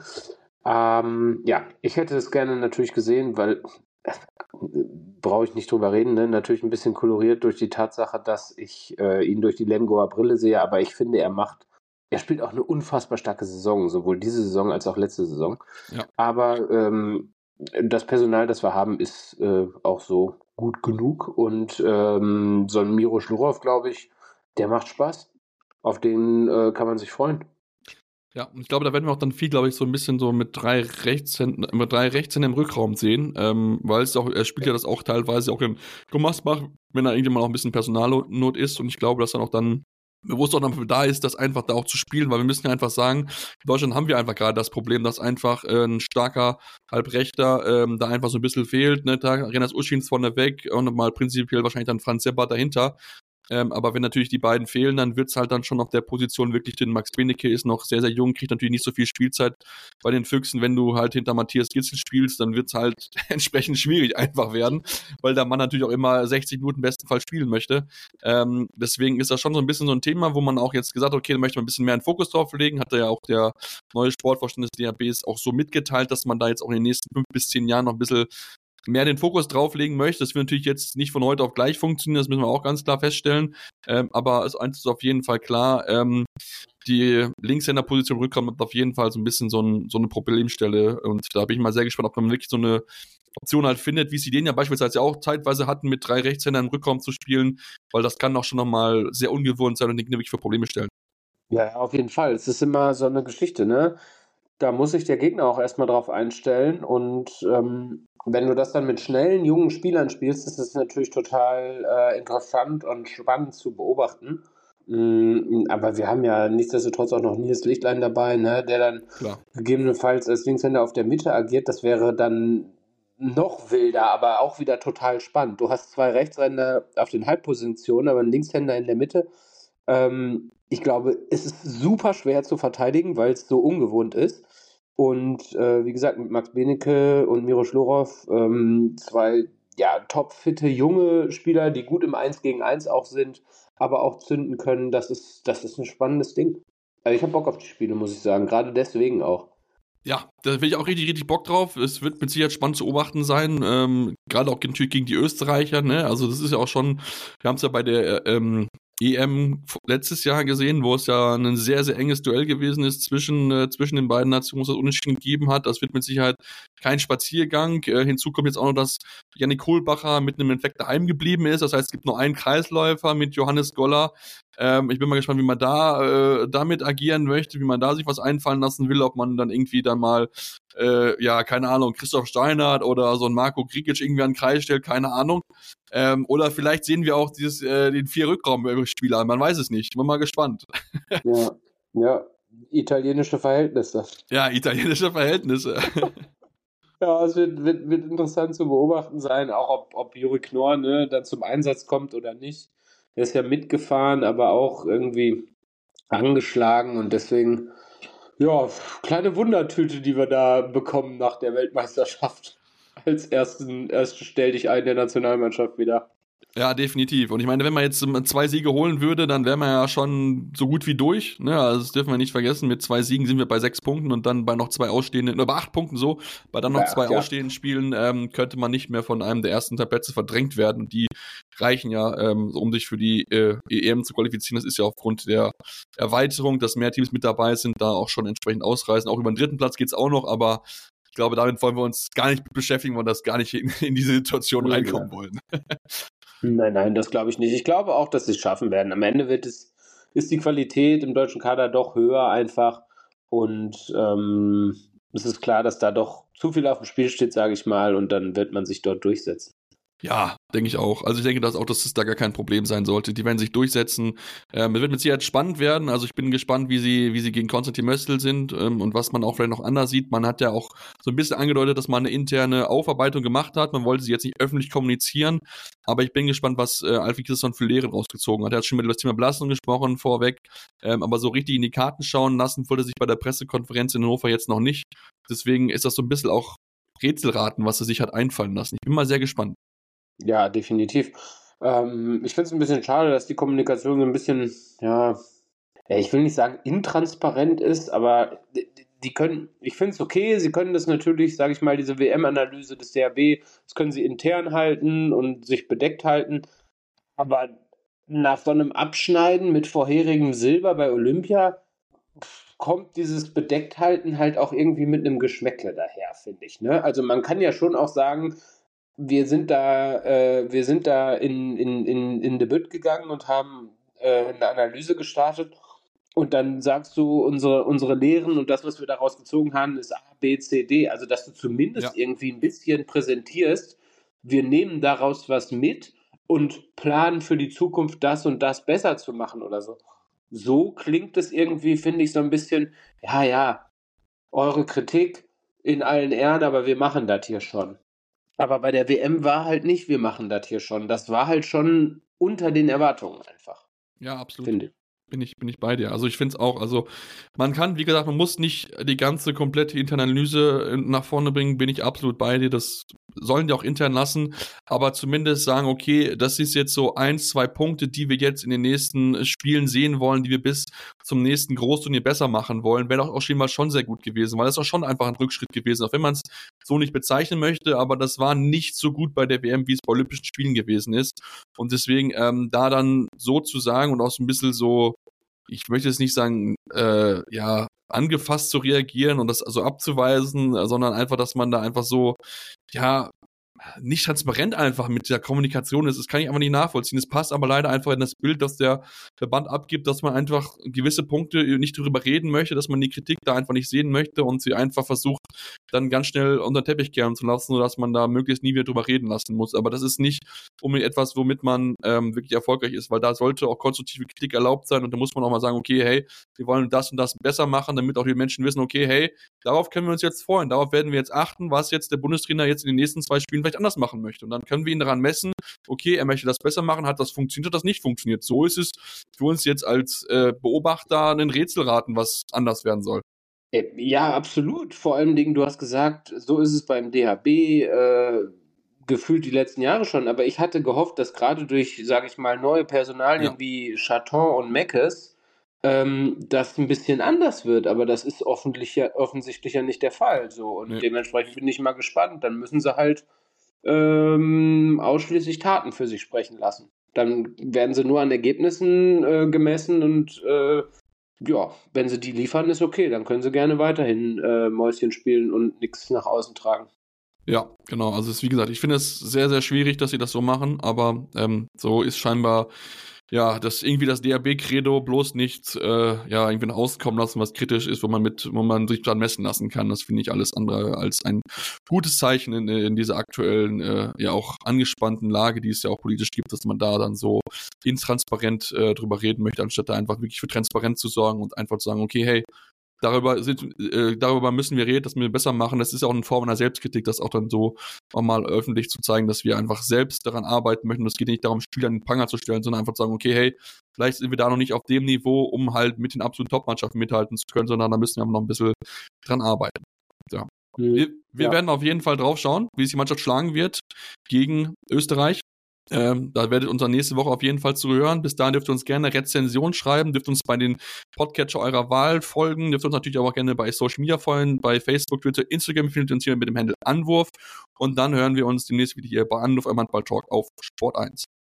Ähm, ja, ich hätte es gerne natürlich gesehen, weil äh, brauche ich nicht drüber reden, ne? Natürlich ein bisschen koloriert durch die Tatsache, dass ich äh, ihn durch die Lemgoer Brille sehe, aber ich finde, er macht, er spielt auch eine unfassbar starke Saison, sowohl diese Saison als auch letzte Saison. Ja. Aber ähm, das Personal, das wir haben, ist äh, auch so gut genug und ähm, so ein Miro Schlurov, glaube ich, der macht Spaß. Auf den äh, kann man sich freuen. Ja, und ich glaube, da werden wir auch dann viel, glaube ich, so ein bisschen so mit drei Rechtshänden, mit drei Rechtshänden im Rückraum sehen, ähm, weil es auch, er spielt ja das auch teilweise auch in Gummersbach, wenn da irgendjemand auch ein bisschen Personalnot ist und ich glaube, dass dann auch dann bewusst auch dafür da ist, das einfach da auch zu spielen, weil wir müssen ja einfach sagen, in Deutschland haben wir einfach gerade das Problem, dass einfach äh, ein starker Halbrechter ähm, da einfach so ein bisschen fehlt, ne, da Renas Uschins vorne weg und mal prinzipiell wahrscheinlich dann Franz Seppert dahinter. Ähm, aber wenn natürlich die beiden fehlen, dann wird es halt dann schon auf der Position wirklich, den Max Benecke ist noch sehr, sehr jung, kriegt natürlich nicht so viel Spielzeit bei den Füchsen. Wenn du halt hinter Matthias Gitzel spielst, dann wird es halt entsprechend schwierig einfach werden, weil der Mann natürlich auch immer sechzig Minuten im besten Fall spielen möchte. Ähm, deswegen ist das schon so ein bisschen so ein Thema, wo man auch jetzt gesagt hat, okay, da möchte man ein bisschen mehr einen Fokus drauf legen. Hat ja auch der neue Sportvorstand des D H Bs auch so mitgeteilt, dass man da jetzt auch in den nächsten fünf bis zehn Jahren noch ein bisschen mehr den Fokus drauflegen möchte. Das wird natürlich jetzt nicht von heute auf gleich funktionieren, das müssen wir auch ganz klar feststellen. Ähm, aber es eins ist auf jeden Fall klar, ähm, die Linkshänder-Position im Rückraum hat auf jeden Fall so ein bisschen so, ein, so eine Problemstelle. Und da bin ich mal sehr gespannt, ob man wirklich so eine Option halt findet, wie sie den ja beispielsweise auch zeitweise hatten, mit drei Rechtshändern im Rückraum zu spielen, weil das kann auch schon nochmal sehr ungewohnt sein und den wirklich für Probleme stellen. Ja, ja, auf jeden Fall. Es ist immer so eine Geschichte, ne? Da muss sich der Gegner auch erstmal drauf einstellen. Und ähm, wenn du das dann mit schnellen, jungen Spielern spielst, ist das natürlich total äh, interessant und spannend zu beobachten. Mm, aber wir haben ja nichtsdestotrotz auch noch Nils Lichtlein dabei, ne? Der dann Klar. gegebenenfalls als Linkshänder auf der Mitte agiert. Das wäre dann noch wilder, aber auch wieder total spannend. Du hast zwei Rechtshänder auf den Halbpositionen, aber einen Linkshänder in der Mitte. Ähm, ich glaube, es ist super schwer zu verteidigen, weil es so ungewohnt ist. Und äh, wie gesagt, mit Max Benecke und Miro Schlorov, ähm, zwei ja, topfitte junge Spieler, die gut im Eins gegen Eins auch sind, aber auch zünden können, das ist, das ist ein spannendes Ding. Also ich habe Bock auf die Spiele, muss ich sagen. Gerade deswegen auch. Ja, da will ich auch richtig, richtig Bock drauf. Es wird mit Sicherheit spannend zu beobachten sein. Ähm, gerade auch natürlich gegen die Österreicher, ne? Also das ist ja auch schon, wir haben es ja bei der ähm, E M letztes Jahr gesehen, wo es ja ein sehr, sehr enges Duell gewesen ist zwischen, äh, zwischen den beiden Nationen, wo es Unentschieden gegeben hat. Das wird mit Sicherheit kein Spaziergang. Äh, hinzu kommt jetzt auch noch, dass Yannick Kohlbacher mit einem Infekt daheim geblieben ist. Das heißt, es gibt nur einen Kreisläufer mit Johannes Goller. Ähm, ich bin mal gespannt, wie man da äh, damit agieren möchte, wie man da sich was einfallen lassen will, ob man dann irgendwie dann mal, äh, ja, keine Ahnung, Christoph Steinert oder so ein Marco Grigic irgendwie an den Kreis stellt, keine Ahnung. Ähm, oder vielleicht sehen wir auch dieses, äh, den vier Rückraumspieler, man weiß es nicht. Ich bin mal gespannt. Ja, ja, italienische Verhältnisse. Ja, italienische Verhältnisse. Ja, es wird, wird, wird interessant zu beobachten sein, auch ob, ob Juri Knorr, ne, dann zum Einsatz kommt oder nicht. Er ist ja mitgefahren, aber auch irgendwie angeschlagen und deswegen, ja, kleine Wundertüte, die wir da bekommen nach der Weltmeisterschaft. Als ersten, erste stell dich ein der Nationalmannschaft wieder. Ja, definitiv. Und ich meine, wenn man jetzt ähm, zwei Siege holen würde, dann wären wir ja schon so gut wie durch. Ne? Also das dürfen wir nicht vergessen. Mit zwei Siegen sind wir bei sechs Punkten und dann bei noch zwei ausstehenden, oder bei acht Punkten so, bei dann noch Bei zwei acht, ja. ausstehenden Spielen ähm, könnte man nicht mehr von einem der ersten drei Plätze verdrängt werden. Und die reichen ja, ähm, um sich für die äh, E M zu qualifizieren. Das ist ja aufgrund der Erweiterung, dass mehr Teams mit dabei sind, da auch schon entsprechend ausreisen. Auch über den dritten Platz geht's auch noch, aber ich glaube, damit wollen wir uns gar nicht beschäftigen, weil wir das gar nicht in, in diese Situation Ja. reinkommen wollen. Nein, nein, das glaube ich nicht. Ich glaube auch, dass sie es schaffen werden. Am Ende wird es, ist die Qualität im deutschen Kader doch höher einfach. Und ähm, es ist klar, dass da doch zu viel auf dem Spiel steht, sage ich mal, und dann wird man sich dort durchsetzen. Ja, denke ich auch. Also ich denke, dass auch, dass es da gar kein Problem sein sollte. Die werden sich durchsetzen. Ähm, es wird mit Sicherheit spannend werden. Also ich bin gespannt, wie sie, wie sie gegen Konstantin Möstl sind ähm, und was man auch vielleicht noch anders sieht. Man hat ja auch so ein bisschen angedeutet, dass man eine interne Aufarbeitung gemacht hat. Man wollte sie jetzt nicht öffentlich kommunizieren. Aber ich bin gespannt, was äh, Alfie Christian für Lehren rausgezogen hat. Er hat schon mit das Thema Belastung gesprochen vorweg. Ähm, aber so richtig in die Karten schauen lassen wollte er sich bei der Pressekonferenz in Hannover jetzt noch nicht. Deswegen ist das so ein bisschen auch Rätselraten, was er sich hat einfallen lassen. Ich bin mal sehr gespannt. Ja, definitiv. Ähm, ich finde es ein bisschen schade, dass die Kommunikation so ein bisschen, ja, ja, ich will nicht sagen intransparent ist, aber die, die können, ich finde es okay, sie können das natürlich, sage ich mal, diese W M-Analyse des D H B, das können sie intern halten und sich bedeckt halten, aber nach so einem Abschneiden mit vorherigem Silber bei Olympia kommt dieses Bedeckthalten halt auch irgendwie mit einem Geschmäckle daher, finde ich. Ne? Also man kann ja schon auch sagen, wir sind da, äh, wir sind da in, in, in, in Debüt gegangen und haben äh, eine Analyse gestartet und dann sagst du, unsere, unsere Lehren und das, was wir daraus gezogen haben, ist A, B, C, D. Also dass du zumindest Ja. irgendwie ein bisschen präsentierst, wir nehmen daraus was mit und planen für die Zukunft das und das besser zu machen oder so. So klingt es irgendwie, finde ich, so ein bisschen, ja, ja, eure Kritik in allen Ehren, aber wir machen das hier schon. Aber bei der W M war halt nicht, wir machen das hier schon. Das war halt schon unter den Erwartungen einfach. Ja, absolut. Finde ich. Bin ich, bin ich bei dir. Also ich finde es auch, also man kann, wie gesagt, man muss nicht die ganze komplette interne Analyse nach vorne bringen, bin ich absolut bei dir. Das sollen die auch intern lassen, aber zumindest sagen, okay, das ist jetzt so ein, zwei Punkte, die wir jetzt in den nächsten Spielen sehen wollen, die wir bis zum nächsten Großturnier besser machen wollen, wäre auch schon mal schon sehr gut gewesen, weil das auch schon einfach ein Rückschritt gewesen, auch wenn man es so nicht bezeichnen möchte, aber das war nicht so gut bei der W M, wie es bei Olympischen Spielen gewesen ist. Und deswegen ähm, da dann so zu sagen und auch so ein bisschen so, ich möchte jetzt nicht sagen, äh, ja, angefasst zu reagieren und das also abzuweisen, sondern einfach, dass man da einfach so, ja, nicht transparent einfach mit der Kommunikation ist. Das kann ich einfach nicht nachvollziehen. Es passt aber leider einfach in das Bild, das der Verband abgibt, dass man einfach gewisse Punkte nicht darüber reden möchte, dass man die Kritik da einfach nicht sehen möchte und sie einfach versucht, dann ganz schnell unter den Teppich kehren zu lassen, sodass man da möglichst nie wieder drüber reden lassen muss. Aber das ist nicht unbedingt etwas, womit man ähm, wirklich erfolgreich ist, weil da sollte auch konstruktive Kritik erlaubt sein und da muss man auch mal sagen, okay, hey, wir wollen das und das besser machen, damit auch die Menschen wissen, okay, hey, darauf können wir uns jetzt freuen, darauf werden wir jetzt achten, was jetzt der Bundestrainer jetzt in den nächsten zwei Spielen vielleicht anders machen möchte. Und dann können wir ihn daran messen, okay, er möchte das besser machen, hat das funktioniert, hat das nicht funktioniert. So ist es für uns jetzt als äh, Beobachter ein Rätselraten, was anders werden soll. Ja, absolut. Vor allem Dingen, du hast gesagt, so ist es beim D H B äh, gefühlt die letzten Jahre schon. Aber ich hatte gehofft, dass gerade durch, sage ich mal, neue Personalien Ja. wie Chaton und Meckes ähm, das ein bisschen anders wird. Aber das ist offensichtlich ja, offensichtlich ja nicht der Fall. So. Und Nee. dementsprechend bin ich mal gespannt. Dann müssen sie halt ähm, ausschließlich Taten für sich sprechen lassen. Dann werden sie nur an Ergebnissen äh, gemessen und äh, ja, wenn sie die liefern, ist okay. Dann können sie gerne weiterhin äh, Mäuschen spielen und nichts nach außen tragen. Ja, genau. Also es ist, wie gesagt, ich finde es sehr, sehr schwierig, dass sie das so machen, aber ähm, so ist scheinbar, ja, dass irgendwie das D H B-Credo bloß nicht äh, ja, irgendwie nach außen kommen lassen, was kritisch ist, wo man mit, wo man sich dran messen lassen kann. Das finde ich alles andere als ein gutes Zeichen in, in dieser aktuellen, äh, ja auch angespannten Lage, die es ja auch politisch gibt, dass man da dann so intransparent äh, drüber reden möchte, anstatt da einfach wirklich für Transparenz zu sorgen und einfach zu sagen, okay, hey, Darüber, sind, äh, darüber müssen wir reden, dass wir besser machen. Das ist ja auch eine Form einer Selbstkritik, das auch dann so auch mal öffentlich zu zeigen, dass wir einfach selbst daran arbeiten möchten. Es geht nicht darum, Spieler in den Pranger zu stellen, sondern einfach zu sagen, okay, hey, vielleicht sind wir da noch nicht auf dem Niveau, um halt mit den absoluten Top-Mannschaften mithalten zu können, sondern da müssen wir aber noch ein bisschen dran arbeiten. Ja. Wir, wir ja. werden auf jeden Fall drauf schauen, wie es die Mannschaft schlagen wird gegen Österreich. Ähm, da werdet ihr uns nächste Woche auf jeden Fall zu hören. Bis dahin dürft ihr uns gerne Rezension schreiben, dürft uns bei den Podcatcher eurer Wahl folgen, dürft uns natürlich aber auch gerne bei Social Media folgen, bei Facebook, Twitter, Instagram findet ihr uns hier mit dem Handle Anwurf. Und dann hören wir uns demnächst wieder hier bei Anwurf im Handball Talk auf Sport eins.